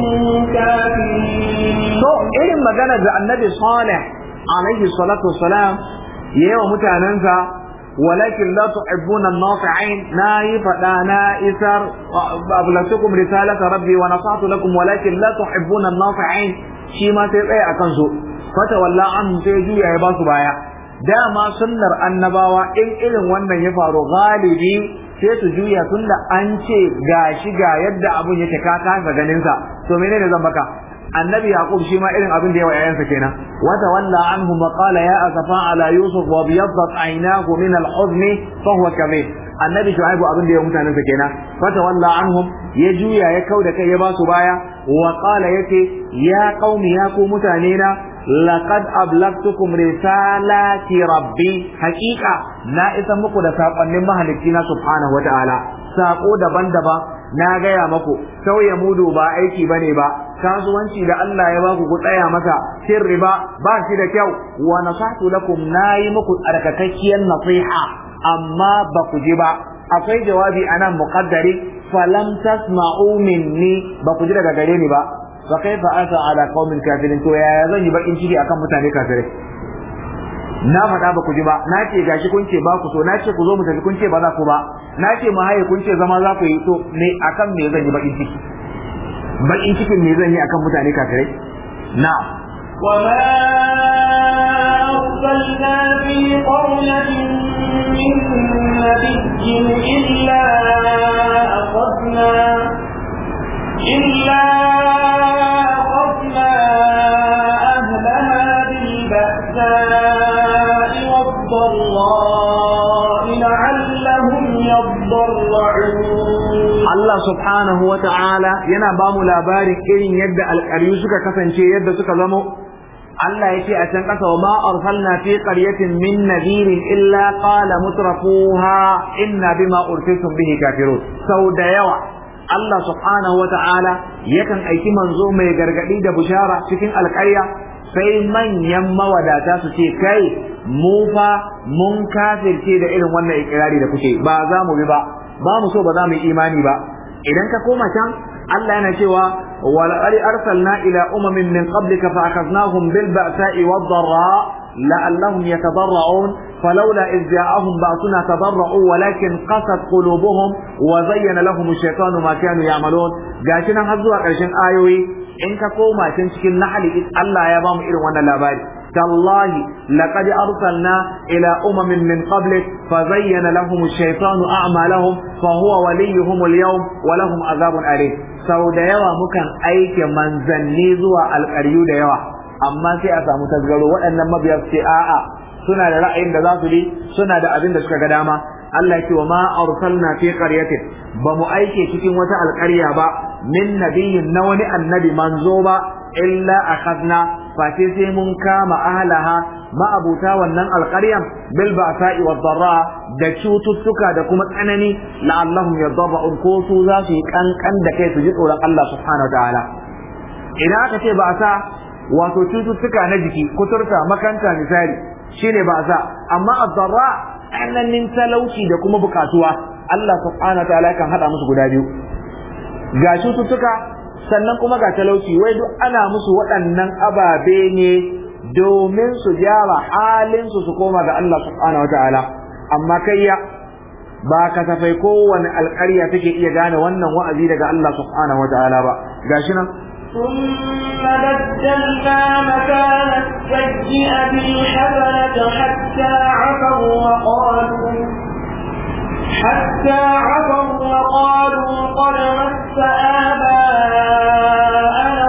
S2: كافرين
S1: تو إيه مجانا النبي صالح عليه الصلاة والسلام يا متعننسا ولكن لا تحبون الناصعين نايف نائسر أبلغتكم رسالة ربي ونصحت لكم ولكن لا تحبون الناصعين شيما تيطيع أكنسو فتولى عنهم سيجوا يباسوا بايا داما سنر النباوة إن wannan ya faru galibi sai su juya tunda an ce gashi ga yadda abun yake ka kasa ganin sa to menene zan baka annabi yaqub shi ma irin abin da yawa yayansa kenan wa tawalla anhu wa qala ya asafa ala yusuf wa biyaddat aynahu min al-huzn fa huwa kadhib annabi shuaib abin da ya mutanansa kenan fa tawalla anhum ya juya ya kauda kai ya basu baya wa qala yace ya qaumi ya ku mutane na laqad ablagtukum risalati rabbi haqiqa na isa muku da sakonnin mahalicci na subhanahu wa ta'ala sako daban-daban na gaya maku sauya mudu ba aiki bane ba kasuwanci da Allah ya baku ku tsaya masa cin riba ba shi da kyau wa nasahtu lakum nayi muku tsarkakakkiyar nasiha amma ba ku ji ba akwai jawabi anan muqaddari falam tasma'u minni ba ku ji daga gare ni ba fa kaifa asa ala qaumin kafirin to yaya zan yi bakin ciki akan mutane kafirai na faɗa ba ku ji ba na ce gashi kun ce ba ku so na ce ku zo mu tafi kun ce ba za ku ba na ce mu haye kun ce zama za ku yi to me akan me zan yi bakin ciki bakin cikin me zan yi akan mutane kafirai na
S2: وما أرسلنا في قرية من نبي إلا أخذنا أهلها بالبأساء والضراء لعلهم يضرعون
S1: Allah subhanahu wa ta'ala yana ba mu labarin irin yadda alƙaryu suka kasance yadda suka zamo Allah yake a can kasa wa ma arsalna fi qaryatin min nadirin illa qala mutrafuha inna bima ursiltum bihi kafirun. Sau da yawa Allah subhanahu wa ta'ala yakan aiki manzo mai gargadi da bushara cikin alƙarya, sai manyan mawadata su ce kai mu fa mun kafirce da irin wannan ikirari da kuke, ba za mu bi ba, ba mu so, ba za mu yi imani ba. Idan ka koma can Allah yana cewa walaqad arsalna ila umamin min qablika fa akhadnahum bil ba'sa'i wad dharra la'allahum yatadarra'un falawla idh ja'ahum ba'suna tadarra'u walakin qasat qulubuhum wa zayyana lahum ash-shaytanu ma kanu ya'malun. Gashi nan har zuwa ƙarshen ayoyi in ka koma can cikin nahl Allah ya bamu irin wannan labari. تالله لقد أرسلنا إلى أمم من قبلك فزين لهم الشيطان أعمالهم فهو وليهم اليوم ولهم عذاب أليم. sau da yawa mukan aike manzanni zuwa alƙaryu da yawa, amma sai a samu tasgaro. waɗannan mabiya ce a'a suna da ra'ayin da za su bi, suna da abin da suka ga dama. Allah ya ce wa ma arsalna fi qaryatin, ba mu aike cikin wata alƙarya ba min nabiyyin na wani annabi manzo ba illa akhadna face sai mun kama ahlaha ma'abuta wannan alƙaryan bil ba'sa'i wad darra da cututtuka da kuma tsanani la'allahum yadarra'un, ko su za su yi kankan da kai su ji tsoron Allah subhanahu wataala. Idan aka ce ba'sa wato cututtuka na jiki, kuturta, makanta misali shine ba'sa, amma ad-darra tsananin talauci da kuma bukatuwa Allah subhanahu wataala kan hada musu guda biyu, ga cututtuka sannan kuma ga talauci. Wai duk ana musu waɗannan ababe ne domin su gyara halin su koma ga Allah subhanahu wataala. Amma kayya ba kasafai kowane alƙarya take iya gane wannan wa'azi daga Allah subhanahu wataala ba. Gashi nan
S2: ثم بدلنا مكان السيئة الحسنة حتى عفوا وقالوا قد مس آباءنا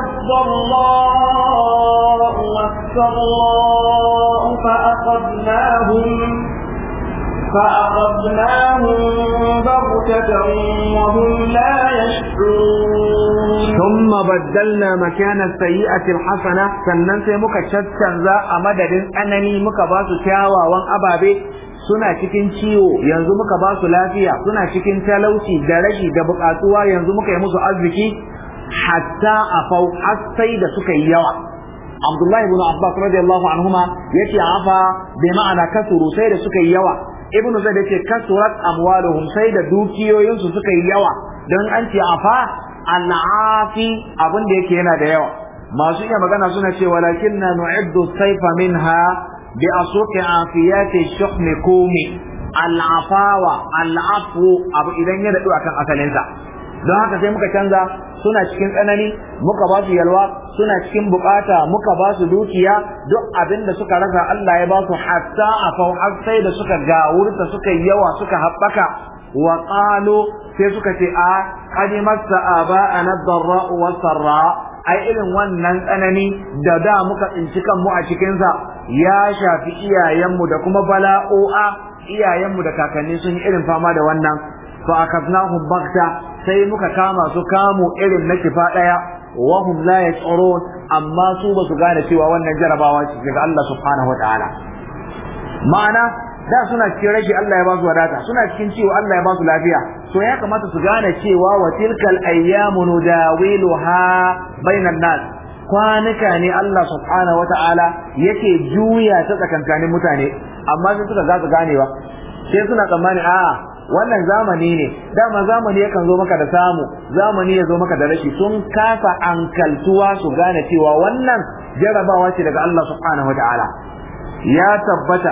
S2: الضراء والسراء فأخذناهم بغتة وهم لا يشعرون.
S1: ثم بدلنا مكان السيئة الحسنة sannan sai muka caccanza a madadin tsanani muka ba su kyawawan ababe. Suna cikin ciwo yanzu muka ba su lafiya, suna cikin talauci da rashi da buƙatuwa yanzu muka yi musu arziki. Hatta afau har sai da suka yi yawa. Abdullahi ibn Abbas radiyallahu anhuma yace afa bi ma'ana kasuru, sai da suka yi yawa. Ibn Zaid yace kasurat amwaluhum, sai da dukiyoyinsu suka yi yawa. Don an ce afa al'afi abin da yake yana da yawa. Masu iya magana suna ce walakinna nu'iddu sayfa minha bi asuqi afiyati shuhmi kumi. Al'afawa al'afu abu idan ya dadu akan asalinsa. Don haka sai muka canza, suna cikin tsanani muka ba su yalwa, suna cikin bukata muka ba su dukiya, duk abin da suka rasa Allah ya ba su. hatta afau har sai da suka gawurta, suka yawa, suka haɓaka. wa qalu sai suka ce a qad massa aba'ana ad-darra wa sarra, ai irin wannan tsanani da da muka tsinci kanmu a cikin sa ya shafi iyayenmu da kuma bala'o'a. Iyayenmu da kakanni sun yi irin fama da wannan. fa akadnahum baghta, sai muka kama su kamu irin na kifa daya. wa hum la yash'urun, amma su ba su gane cewa wannan jarabawa ce daga Allah subhanahu wataala. Ma'ana da suna cikin rashi Allah ya ba su wadata, suna cikin ciwo Allah ya ba su lafiya. To ya kamata su gane cewa wa tilkal ayyamu nudawiluha bainan nas, kwanuka ne Allah subhanahu wata'ala yake juya ta tsakankanin mutane. Amma sai suka gaza ganewa, sai suna tsammani a'a wannan zamani ne, dama zamani yakan zo maka da samu, zamani ya zo maka da rashi. Sun kasa ankaltuwa su gane cewa wannan jarabawa ce daga Allah subhanahu wata'ala. Ya tabbata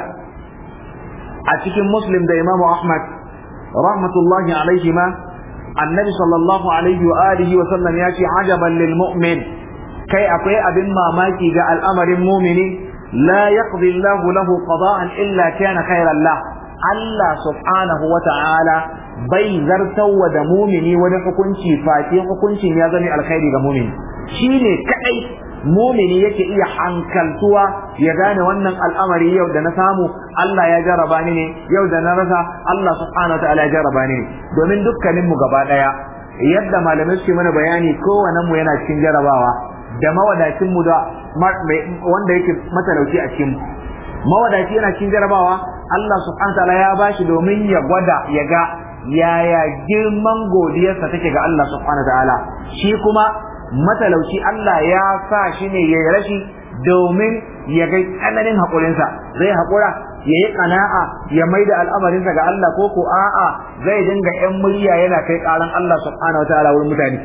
S1: a cikin Muslim da Imam Ahmad rahmatullahi alaihima, annabi sallallahu alaihi wa alihi wa sallam ya ce ajaban lil mu'min, kai akwai abin mamaki ga al'amarin mumini. la yaqdi Allahu lahu qada'an illa kana khayran lah, Allah subhanahu wa ta'ala bai zartawa da mumini wani hukunci face hukuncin ya zama alkhairi ga mumini. Shine kadai mumini yake iya hankaltuwa ya gane wannan al'amari yau da na samu Allah ya jarraba ni ne, yau da na rasa Allah subhanahu wa ta'ala ya jarraba ni ne. Domin dukkanin mu gaba daya yadda malamai suke mana bayani, kowannen mu yana cikin jarabawa. da mawadacin mu da wanda yake matalauci a cikin mawadaci yana cikin jarabawa Allah subhanahu wataala ya bashi domin ya gwada ya ga yaya girman godiyarsa take ga Allah subhanahu wataala shi kuma matalauci Allah ya sa shi ne ya rashi domin ya ga tsananin haƙurinsa zai haƙura ya yi ƙana'a ya mai da al'amarinsa ga Allah ko a'a zai dinga ƴan murya yana kai ƙaran Allah subhanahu wataala wurin mutane.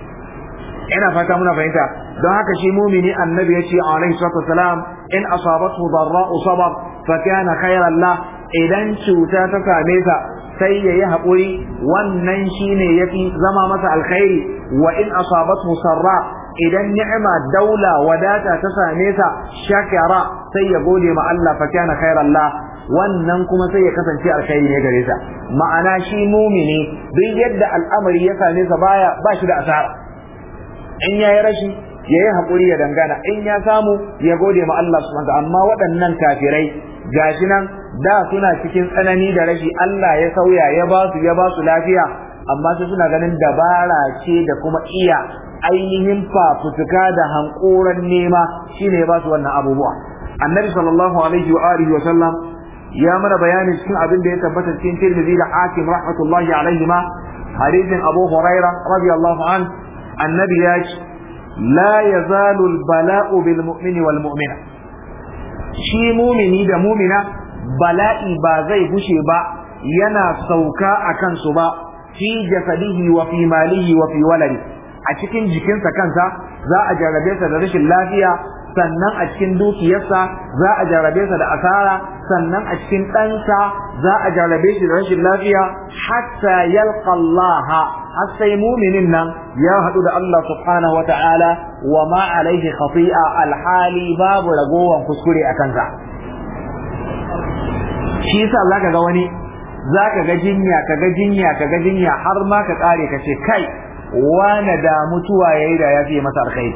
S1: Ina fata muna fahimta don haka shi mumini annabi ya ce alaihi salatu wasalam in asabathu darra'u sabar fa kana khayran la idan cuta ta same sa sai yayi haƙuri wannan shine yafi zama masa alkhairi wa in asabathu sarra idan ni'ima daula wadata ta same sa shakara sai ya gode ma Allah fa kana khayran la wannan kuma sai ya kasance alkhairi ne gare sa ma'ana shi mumini duk yadda al'amari ya same sa ba shi da asara in yayi rashi yayi hakuri ya dangana in ya samu ya gode ma Allah subhanahu wa ta'ala amma waɗannan kafirai gashi nan da suna cikin tsanani da rashi Allah ya sauya ya ba su lafiya amma sai suna ganin dabara ce da kuma iya ainihin fafutuka da hankoran nema shine ya ba su wannan abubuwa. Annabi sallallahu alaihi wa alihi wa sallam ya mana bayani cikin abin da ya tabbata cikin Tirmidhi da Hakim rahmatullahi alaihi ma hadisin Abu Hurairah radiyallahu an annabi ya ce la yazalu al-bala'u bil mu'mini wal mu'mina shi mumini da mumina bala'i ba zai gushe ba yana sauka akan su ba fi jasadihi wa fi malihi wa fi waladi a cikin jikinsa kansa za a jarrabe sa da rashin lafiya sannan a cikin dukiyarsa za a jarrabe sa da asara sannan a cikin ɗansa za a jarrabe shi da rashin lafiya hatta yalqa Allah har sai muminin nan ya haɗu da Allah subhanahu wa ta'ala wa ma alaihi khati'a alhali babu ragowan kuskure a kansa shi yasa zaka ga wani zaka ga jinya har ma ka kare ka ce kai wane da mutuwa yayi da ya fiye masa alkhairi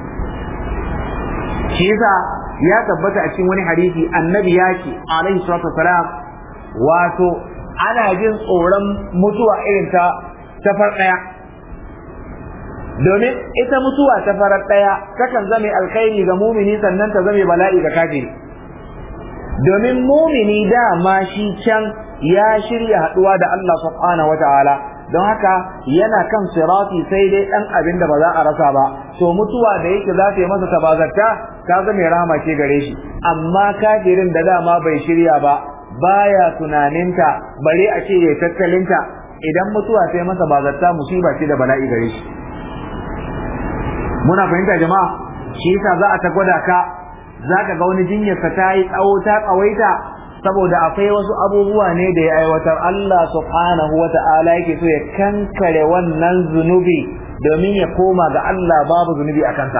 S1: shi yasa ya tabbata a cikin wani hadisi annabi ya ce alaihi salatu wasalam wato ana jin tsoron mutuwa irin ta far daya domin ita mutuwa ta farar daya takan zame alkhairi ga mumini sannan ta zame bala'i ga kafiri domin mumini dama shi can ya shirya haduwa da Allah subhanahu wataala don haka yana kan sirati sai dai dan abin da ba za a rasa ba to mutuwa da yake za ta yi masa tabazarta ta zame rahama ce gare shi amma kafirin da dama bai shirya ba baya tunaninta bare a ce ya tattalinta idan mutuwa sai masa bazarta musiba ce da bala'i gare shi muna fahimta jama'a shi yasa za a ta gwada ka zaka ga wani jinyarsa ta yi tsawo ta tsawaita saboda akwai wasu abubuwa ne da ya aiwatar Allah subhanahu wa ta'ala yake so ya kankare wannan zunubi domin ya koma ga Allah babu zunubi a kansa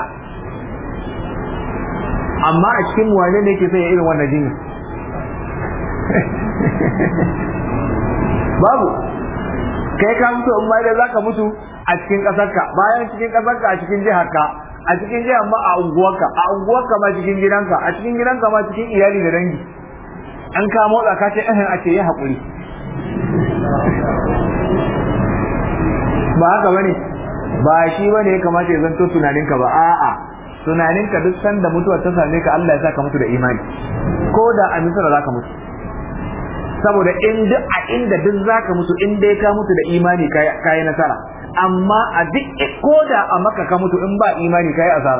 S1: amma a cikin wane ne yake so ya irin wannan jinya babu kai ka mutu in bai da zaka mutu a cikin kasarka bayan cikin kasarka a cikin jiharka a cikin jihar ma a unguwarka ma cikin gidanka a cikin gidanka ma cikin iyali da dangi an ka motsa ka ce a ce ya haƙuri ba haka bane ba shi bane ya kamata ya zanto tunaninka ba a'a tunaninka duk sanda mutuwar ta same ka Allah ya saka mutu da imani ko da a misira zaka mutu saboda inda duk zaka mutu in dai ka mutu da imani kai nasara amma a duk ko da a maka ka mutu in ba imani kai asara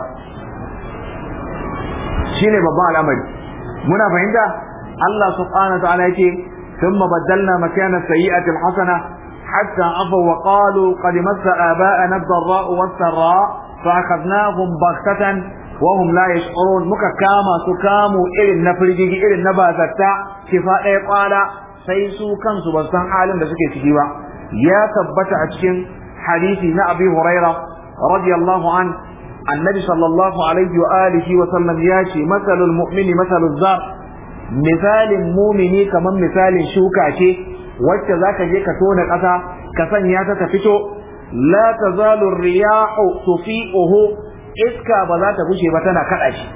S1: shine babban al'amari muna fahimta Allah subhanahu wa ta'ala yake thumma baddalna makana sayyi'ati al-hasana hatta afu wa qalu qad massa aba'ana ad-dharra'u was-sarra fa akhadnahum baghtatan wa hum la yash'urun muka kama su kamu irin na firgigi irin na bazatta kifa ɗaya kwala sai su kansu ba san halin da suke ciki ba ya tabbata a cikin hadisi na Abi Hurairah radiyallahu an annabi sallallahu alaihi wa alihi wa sallam ya ce masalul mu'mini masalul zar misalin mumini kamar misalin shuka ce wacce zaka je ka tona ƙasa ka sanya ta fito la tazalu riyahu tufi'uhu iska ba za ta bushe ba tana kada shi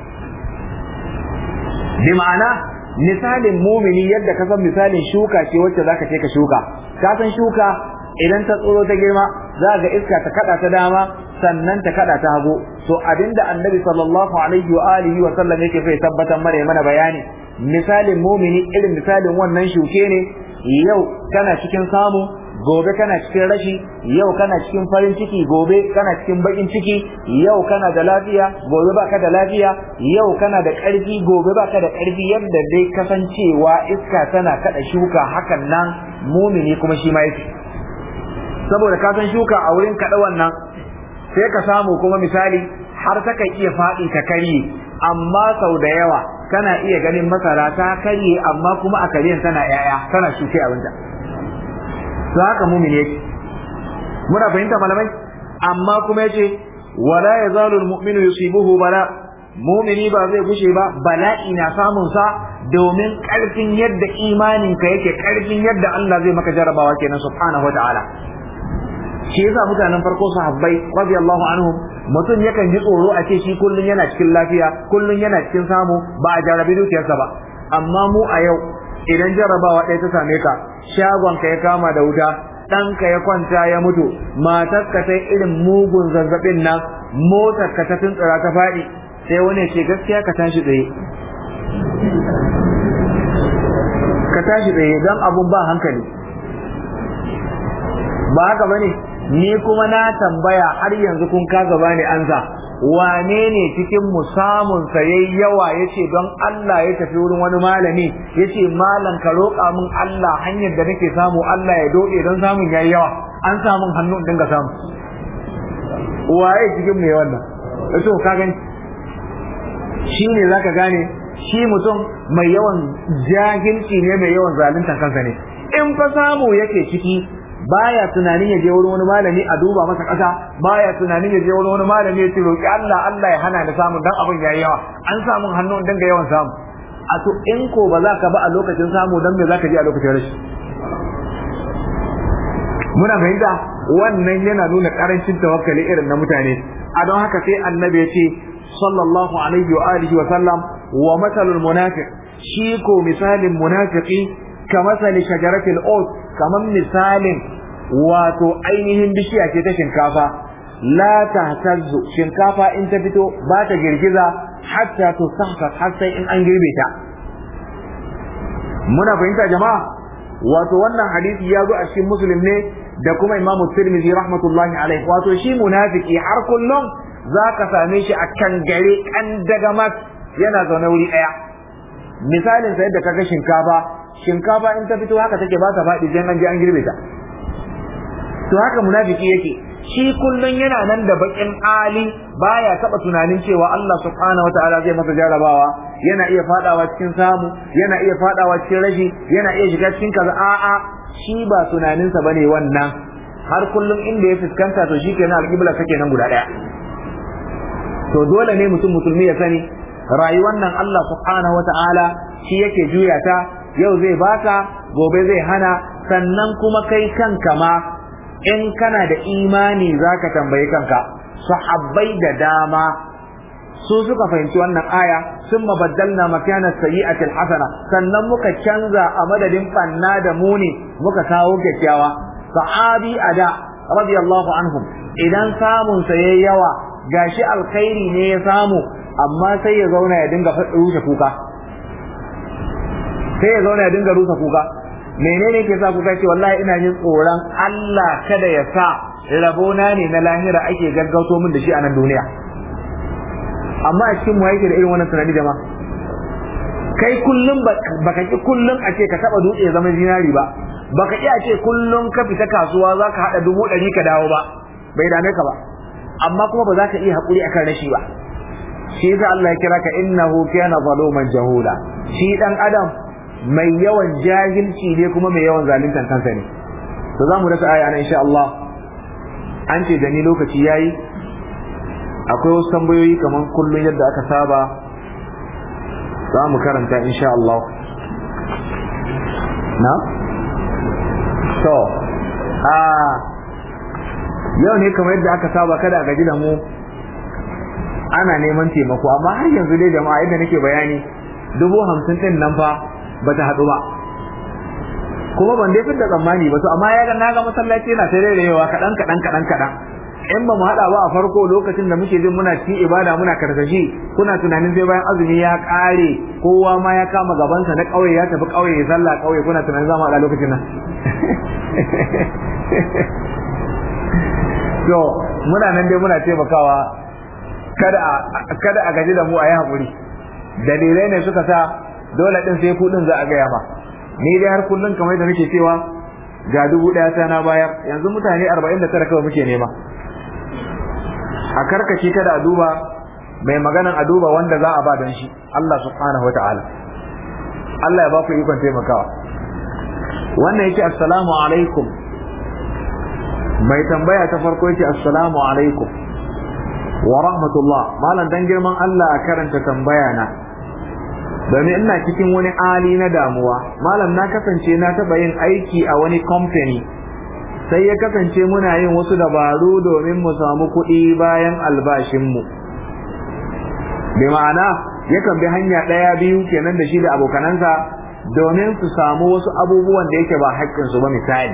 S1: bi ma'ana misalin mumini yadda ka san misalin shuka ce wacce zaka ce ka shuka ka san shuka idan ta tsoro ta girma za ga iska ta kada ta dama sannan ta kada ta hagu. to abinda annabi sallallahu alaihi wa alihi wa sallam yake sai tabbatar mana bayani misalin mumini irin misalin wannan shuke ne, yau kana cikin samu, gobe kana cikin rashi, yau kana cikin farin ciki, gobe kana cikin bakin ciki, yau kana da lafiya, gobe baka da lafiya, yau kana da ƙarfi, gobe baka da ƙarfi, yadda dai kasancewa iska tana kada shuka hakan nan mumini kuma shi ma yake. saboda ka san shuka a wurin kada wannan sai ka samu kuma misali har ta kai iya faɗi ta karye, amma sau da yawa kana iya ganin masara ta karye amma kuma a karyen tana yaya tana shuke abinta. to haka mumin yake, muna fahimta malamai. amma kuma yace wala yazalu almu'minu yusibuhu bala, mu'mini ba zai gushe ba bala'i na samun sa, domin karfin yadda imanin ka yake, karfin yadda Allah zai maka jarabawa kenan subhanahu wataala. shi yasa mutanen farko sahabbai radiyallahu anhum mutum yakan ji tsoro a ce shi kullun yana cikin lafiya, kullun yana cikin samu, ba a jarabi dukiyarsa ba. amma mu a yau idan jarabawa ɗaya ta same ka, shagon ka ya kama da wuta, ɗanka ya kwanta ya mutu, matarka ta irin mugun zazzabin nan, motar ka ta tuntsira ta faɗi, sai wani ce gaskiya ka tashi tsaye, ka tashi tsaye don abun ba hankali. ba haka bane? ni kuma na tambaya har yanzu kun kaga bani ansa, wane ne cikin mu samun sa yayi yawa yace don Allah ya tafi wurin wani malami yace malam ka roƙa min Allah hanyar da nake samu Allah ya dode don samun yayi yawa, an samu hannu in dinga samu? waye cikin mu yayi wannan? to ka gani shine zaka gane shi mutum mai yawan jahilci ne, mai yawan zalunta kansa ne. in fa samu yake ciki baya tunanin ya je wurin wani malami a duba masa kasa, baya tunanin ya je wurin wani malami ya ce roki Allah Allah ya hana ni samu dan abin yayi yawa, an samu hannu dan ga yawan samu. a to in ko ba za ka ba a lokacin samu dan me za ka je a lokacin rashi? muna fahimta wannan yana nuna karancin tawakkali irin na mutane. a don haka sai annabi ya ce sallallahu alaihi wa alihi wa sallam wa masalul munafiq, shi ko misalin munafiki kamasali shajaratil ut, kaman misalin wato ainihin bishiya ce ta shinkafa, la tahtazzu, shinkafa in ta fito ba ta girgiza hatta tusahhaq, har sai in an girbe ta. muna fahimta jama'a? wato wannan hadisi ya zo a cikin Muslim ne da kuma Imam Tirmidhi rahmatullahi alaihi. wato shi munafiki har kullum zaka same shi a kan gare kan daga mat, yana zaune wuri daya. misalin sa yadda kaga shinkafa in ta fito haka take, ba ta faɗi sai an je an girbe ta. to haka munafiki yake, shi kullun yana nan da bakin ali, baya taba tunanin cewa Allah subhanahu wataala zai masa jarabawa, yana iya fadawa cikin samu, yana iya fadawa cikin rashi, yana iya shiga cikin kaza. a'a shi ba tunaninsa bane wannan, har kullum inda ya fuskanta to shikenan alƙibla take nan guda daya. to dole ne mutum musulmi ya sani rayuwar nan Allah subhanahu wataala shi yake juya ta, yau zai baka, gobe zai hana. sannan kuma kai kanka ma in kana da imani zaka tambayi kanka. sahabbai da dama su suka fahimci wannan aya, sun mabaddalna makana sayyi'ati alhasana, sannan muka canza a madadin banna da muni muka kawo kyakkyawa. sahabi ada radiyallahu anhum idan samun sa yayi yawa, gashi alkhairi ne ya samu, amma sai ya zauna ya dinga rushe kuka, menene ke sa kuka? ce wallahi ina jin tsoron Allah kada ya sa rabona ne na lahira ake gaggauto min da shi a nan duniya. amma a cikin mu yake da irin wannan tunani jama'a? kai kullum baka ki kullum a ce ka taba dutse ya zama zinari ba, baka ki a ce kullum ka fita kasuwa zaka hada 100 ka dawo ba, bai dame ka ba. amma kuma ba za ka iya hakuri akan rashi ba. shi yasa Allah ya kira ka innahu kana zaluman jahula, shi dan adam mai yawan jahilci ne kuma mai yawan zaluntan kansa ne. to zamu rasa aya ana insha Allah. an ce da ni lokaci yayi, akwai wasu tambayoyi kamar kullun yadda aka saba za mu karanta insha Allah. na to yau ne kamar yadda aka saba, kada a gaji da mu, ana neman taimako. amma har yanzu dai jama'a yadda nake bayani 50,000 din nan fa bata haɗu ba, kuma ban dai fitta tsammani ba. to amma ya ga na ga masallaci yana tare da yawa kaɗan in ba mu hada ba a farko lokacin da muke jin muna cikin ibada muna karkashi, kuna tunanin sai bayan azumi ya kare kowa ma ya kama gabansa na kauye ya tafi kauye ya sallah kauye, kuna tunanin za mu hada lokacin nan? to muna nan dai muna taimakawa kada a gaji da mu a yi haƙuri. Dalilai ne suka sa dole din sai kuɗin za a gaya ma. Ni dai har kullum kamar da nake cewa ga 1,000 ta na bayar, yanzu mutane 49 kawai muke nema. A karkace kada a duba mai maganan, a duba wanda za a ba don shi, Allah subhanahu wa ta'ala. Allah ya ba ku ikon taimakawa. Wannan yake assalamu alaikum. Mai tambaya ta farko yake assalamu alaikum wa rahmatullah. Malam dan girman Allah a karanta tambaya na, domin ina cikin wani hali na damuwa. Malam na kasance na taɓa yin aiki a wani company, sai ya kasance muna yin wasu dabaru domin mu samu kuɗi bayan albashinmu. Bi ma'ana yakan bi hanya ɗaya biyu kenan da shi da abokanansa domin su samu wasu abubuwan da yake ba haƙƙinsu ba. Misali,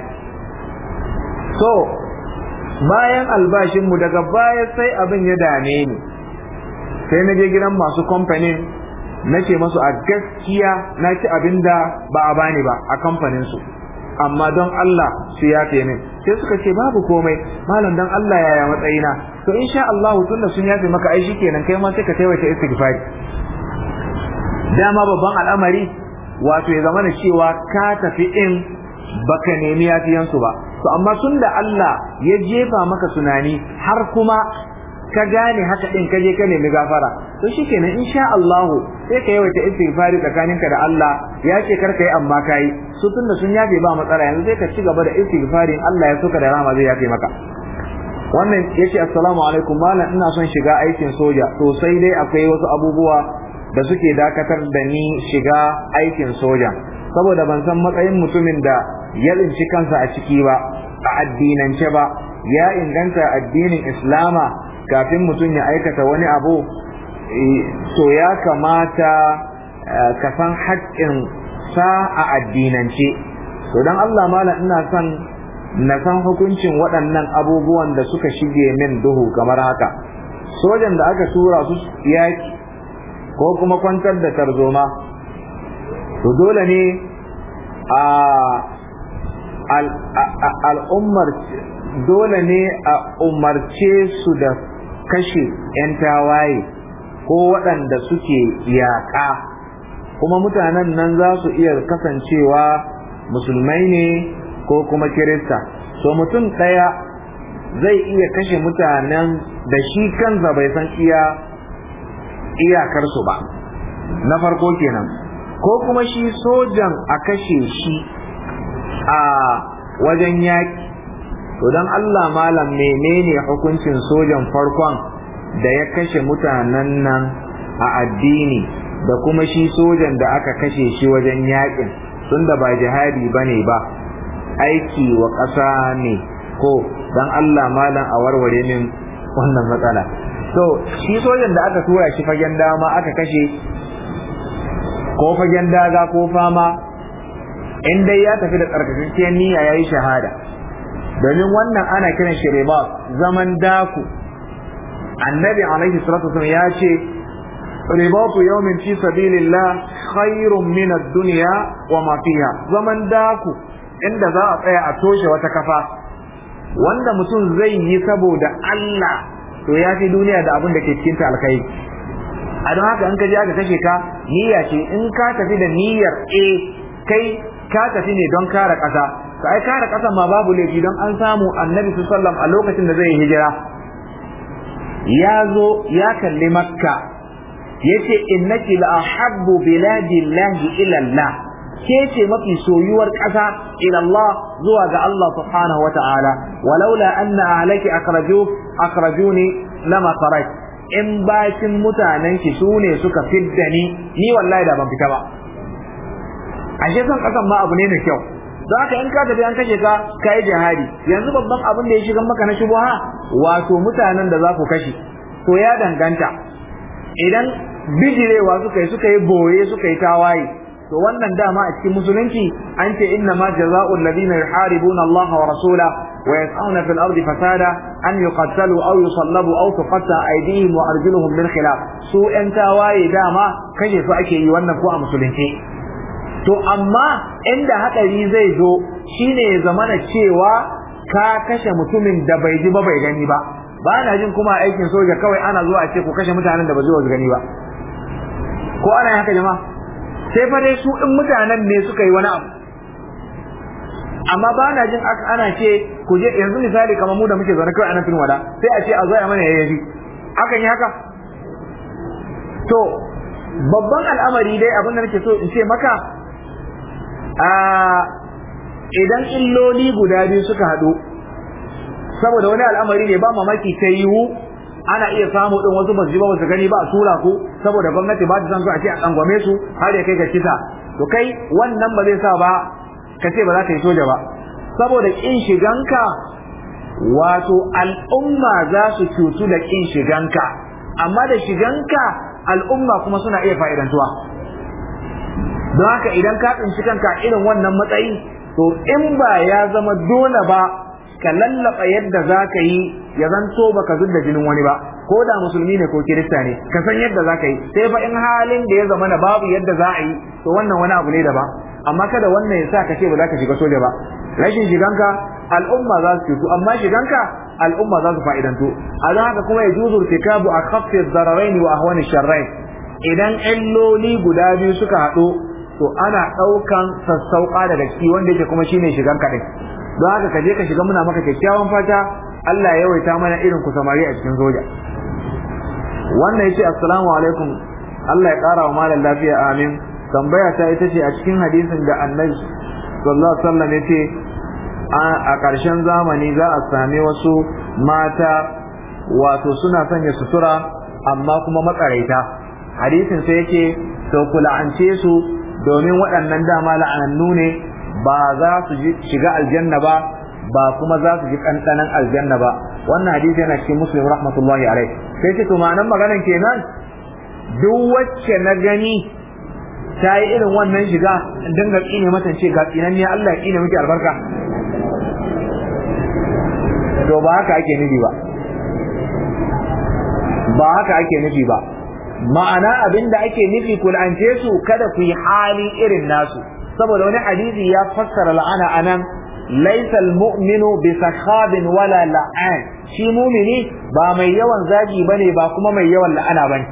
S1: so bayan albashinmu daga baya sai abin ya dame ni, sai na je gidan masu kamfanin na ce masu a gaskiya na ci abin da ba a bani ba a kamfaninsu, amma don Allah su yafe min. Sai suka ce babu komai malam, don Allah yaya matsayina? To insha Allah tunda sun yafe maka ai shikenan, kai ma sai ka taiwaita istighfari. Dama babban al'amari wato ya zama cewa ka tafi in baka nemi yafiyansu ba. To amma tunda Allah ya jefa maka tunani har kuma ka gane haka din, ka je ka nemi gafara, to shikenan insha Allah sai ka yawaita istighfari tsakaninka da Allah. Ya ce kar kai amma kai, su tunda sun yafe ba matsala, yanzu sai ka ci gaba da istighfari, Allah ya soka da rahama zai yafe maka. Wannan yace assalamu alaikum malam, ina son shiga aikin soja, to sai dai akwai wasu abubuwa da suke dakatar da ni shiga aikin soja, saboda ban san matsayin mutumin da ya tsinci kansa a ciki ba, a addinance ba. Ya inganta addinin Islama kafin mutum ya aikata wani abu, to ya kamata ka san haƙƙin sa a addinance. To dan Allah malam, ina son na san hukuncin waɗannan abubuwan da suka shige min duhu kamar haka. Sojan da aka tura su yaki ko kuma kwantar da tarzoma, to dole ne al'ummar dole ne a umarce su da kashe 'yan tawaye ko waɗanda suke yaƙa, kuma mutanen nan za su iya kasancewa musulmai ne ko kuma kirista. So mutum ɗaya zai iya kashe mutanen da shi kansa bai san iyakarsu ba, na farko kenan. Ko kuma shi sojan a kashe shi a wajen yaƙi. To don Allah malam, menene hukuncin sojan farkon da ya kashe mutanen nan a addini, da kuma shi sojan da aka kashe shi wajen yaƙin, tunda ba jihadi bane ba, aiki wa ƙasa ne? Ko don Allah malam a warware min wannan matsala. To shi sojan da aka tura shi fagen dama aka kashe, ko fagen daga ko fama, in dai ya tafi da tsarkakakkiyar niyya yayi shahada, domin wannan ana kiran shi ribat, zaman daku. Annabi alaihi salatu wasallam ya ce ribatu yawmin fi sabilillah khairun min ad-dunya wa ma fiha. Zaman daku inda za a tsaya a toshe wata kafa wanda mutum zai yi saboda Allah, to ya fi duniya da abin da ke cikin ta alkai. A don haka in ka je aka kashe ka, niyya ce. In ka tafi da niyyar kai ka tafi ne don kare ƙasa, ka ai kare ƙasa ma babu laifi, don an samu annabi sallallahu alaihi wasallam a lokacin da zai hijira ya zo ya kalli Makka, yace innaki la ahabbu biladillahi ila Allah, ke ce mafi soyuwar ƙasa ila Allah, zuwa ga Allah subhanahu wa ta'ala. Walaula anna ahlaki akhrajuni lama kharaj, in bakin mutanen ki sune suka fidda ni wallahi da ban fita ba. Ashe son ƙasan ma abu ne mai kyau. Don haka in ka tafi an kashe ka, kai jihadi. Yanzu babban abin da ya shiga maka na shubuha, wato mutanen da za ku kashe, to ya danganta. Idan bijirewa suka yi boye suka yi tawaye, to wannan dama a cikin musulunci an ce inna ma jazaa'ul ladina yuharibuna Allah wa rasulahu wa yas'una fil ardi fasada an yuqtalu aw yusallabu aw tuqatta aydihim wa arjuluhum min khilaf su yan tawaye dama kashe su ake yi wannan ko a musulunci. To amma inda hadari zai zo shine ya zamana cewa ka kashe mutumin da bai ji ba bai gani ba. Ba na jin kuma aikin soja kawai ana zuwa a ce ku kashe mutanen da ba zuwa gani ba, ko ana yin haka jama'a? Sai fa dai su in mutanen ne suka yi wani abu, amma ba na jin ana ce ku je yanzu misali kamar mu da muke zaune kawai ana tun wada sai a ce a zo a mana yayi akan yi haka. To babban al'amari dai abin da nake so in ce maka idan illoli guda biyu suka haɗu saboda wani al'amari ne ba mamaki ta yiwu ana iya samu din wasu basu ji ba su gani ba a tura ku saboda gwamnati ba ta san su a ce a tsangwame su har ya kai ga kisa. To kai wannan ba zai sa ba ka ce ba za ka yi soja ba, saboda kin shiganka wato al'umma za su cutu da kin shiganka, amma da shiganka al'umma kuma suna iya fa'idantuwa. Don haka idan ka tsinci kanka irin wannan matsayi, to in ba ya zama dole ba ka lallaba yadda za ka yi ya zanto ba ka zudda jinin wani ba, ko da musulmi ne ko kirista ne, ka san yadda za ka yi. Sai fa in halin da ya zama na babu yadda za a yi, to wannan wani abu ne daban, amma kada wannan ya sa ka ce ba za ka shiga soja ba. Rashin shiganka al'umma za su cutu, amma shiganka al'umma za su fa'idantu. A don haka kuma ya juzu irtikabu a khaffi dararain wa ahwani sharrain. Idan illoli guda biyu suka haɗu, to ana ɗaukan sassauƙa daga ciki wanda yake kuma shine shiganka ɗin. Don haka ka je ka shiga, muna maka kyakkyawan fata Allah ya yawaita mana irin ku samari a cikin soja. Wannan yace assalamu alaikum, Allah ya ƙara wa malam lafiya, amin. Tambaya ta ita ce a cikin hadisin da Annabi sallallahu alaihi wasallam yace a ƙarshen zamani za a sami wasu mata wato suna sanya sutura amma kuma matsaraita. Hadisin sai yake to ku la'ance su domin waɗannan dama la'anannu ne, ba za su shiga aljanna ba, ba kuma za su ji kankanan aljanna ba. Wannan hadisi yana cikin Muslim rahmatullahi alaihi. Sai ce to ma'anar maganar kenan duk wacce na gani ta yi irin wannan shiga in dinga kine mata ce ga tsinan ne Allah ya kine miki albarka. To ba haka ake nufi ba, ba haka ake nufi ba. Ma'ana abinda ake nufi ku la'ance su kada ku yi hali irin nasu, saboda wani hadisi ya fassara la'ana anan laysa almu'minu bi sakhabin wala la'an. Shi mu'mini ba mai yawan zagi bane ba kuma mai yawan la'ana bane.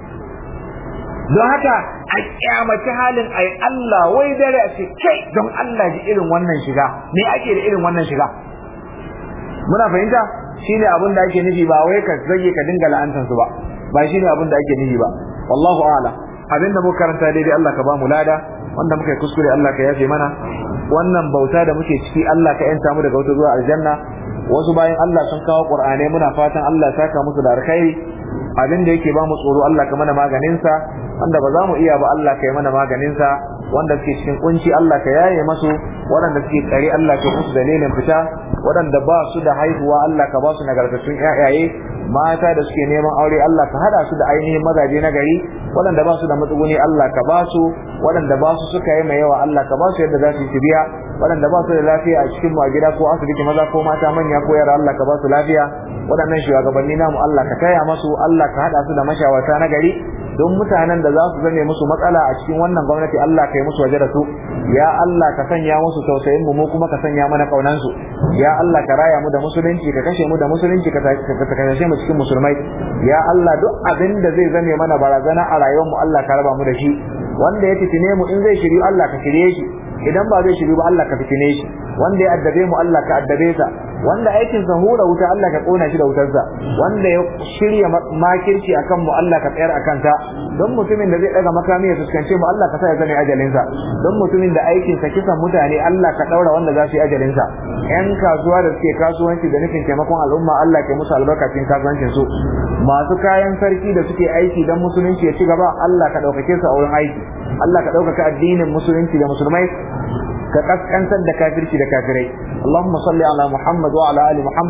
S1: Don haka a kyamaci halin ai Allah wai dare a ce kai don Allah ji irin wannan shiga, me ake da irin wannan shiga? Muna fahimta shine abin da ake nufi, ba wai ka zage ka dinga la'antar su ba, ba shine abin da ake nufi ba. Wallahu a'lam. Abinda muka karanta daidai Allah ka ba mu lada, wanda muka yi kuskure Allah ka yafe mana. Wannan bauta da muke ciki Allah ka yanta mu daga wata zuwa aljanna. Wasu bayan Allah sun kawo Qur'ani, muna fatan Allah ya saka musu da alkhairi. Abin da yake ba mu tsoro Allah ka mana maganin sa, wanda ba za mu iya ba Allah ka yi mana maganin sa. Wanda suke cikin kunci Allah ka yaye masu, waɗanda suke tsare Allah ka musu dalilin fita, waɗanda ba su da haihuwa Allah ka ba su nagartattun ƴaƴaye, mata da suke neman aure Allah ka hada su da ainihin mazaje na gari, waɗanda ba su da matsuguni Allah ka ba su, waɗanda ba su suka yi mai yawa Allah ka ba su yadda za su yi biya, waɗanda ba su da lafiya a cikin mu a gida ko asibiti, maza ko mata, manya ko yara Allah ka ba su lafiya. Waɗannan shugabanni namu Allah ka taya masu, Allah ka hada su da mashawarta na gari, don mutanen da za su zame musu matsala a cikin wannan gwamnati Allah ka yi musu waje da su. Ya Allah ka sanya musu tausayin mu kuma ka sanya mana kaunan su. Ya Allah ka raya mu da musulunci, ka kashe mu da musulunci, ka kashe mu cikin musulmai. Ya Allah duk abin da zai zame mana barazana a rayuwar mu Allah ka raba mu da shi. Wanda ya fitine mu in zai shiryu Allah ka shirye shi, idan ba zai shiryu ba Allah ka fitine shi. Wanda ya addabe mu Allah ka addabe sa, wanda aikin sa hura wuta Allah ka kona shi da wutarsa, wanda ya shirya makirci akan mu Allah ka tsayar akan ta. Don mutumin da zai daga makami ya fuskance mu Allah ka sa ya zame ajalin sa. Don mutumin da aikin sa kisan mutane Allah ka daura wanda za su yi ajalin sa. Yan kasuwa da suke kasuwanci da nufin taimakon al'umma Allah ke musu albarkacin kasuwancin su. Masu kayan sarki da suke aiki dan musulunci ya ci gaba Allah ka daukake su a wurin aiki. Allah ka daukaka addinin musulunci da musulmai, ka kaskantar da kafirci da kafirai. Allahumma salli ala Muhammad wa ala ali Muhammad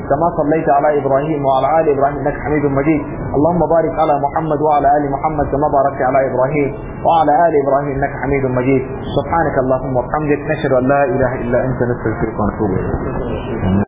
S1: كما صليت على إبراهيم وعلى آل إبراهيم إنك حميد مجيد. اللهم بارك على محمد وعلى آل محمد كما باركت على إبراهيم وعلى آل إبراهيم إنك حميد مجيد. سبحانك اللهم وبحمدك نشهد أن لا إله إلا أنت نستغفرك ونتوب إليك.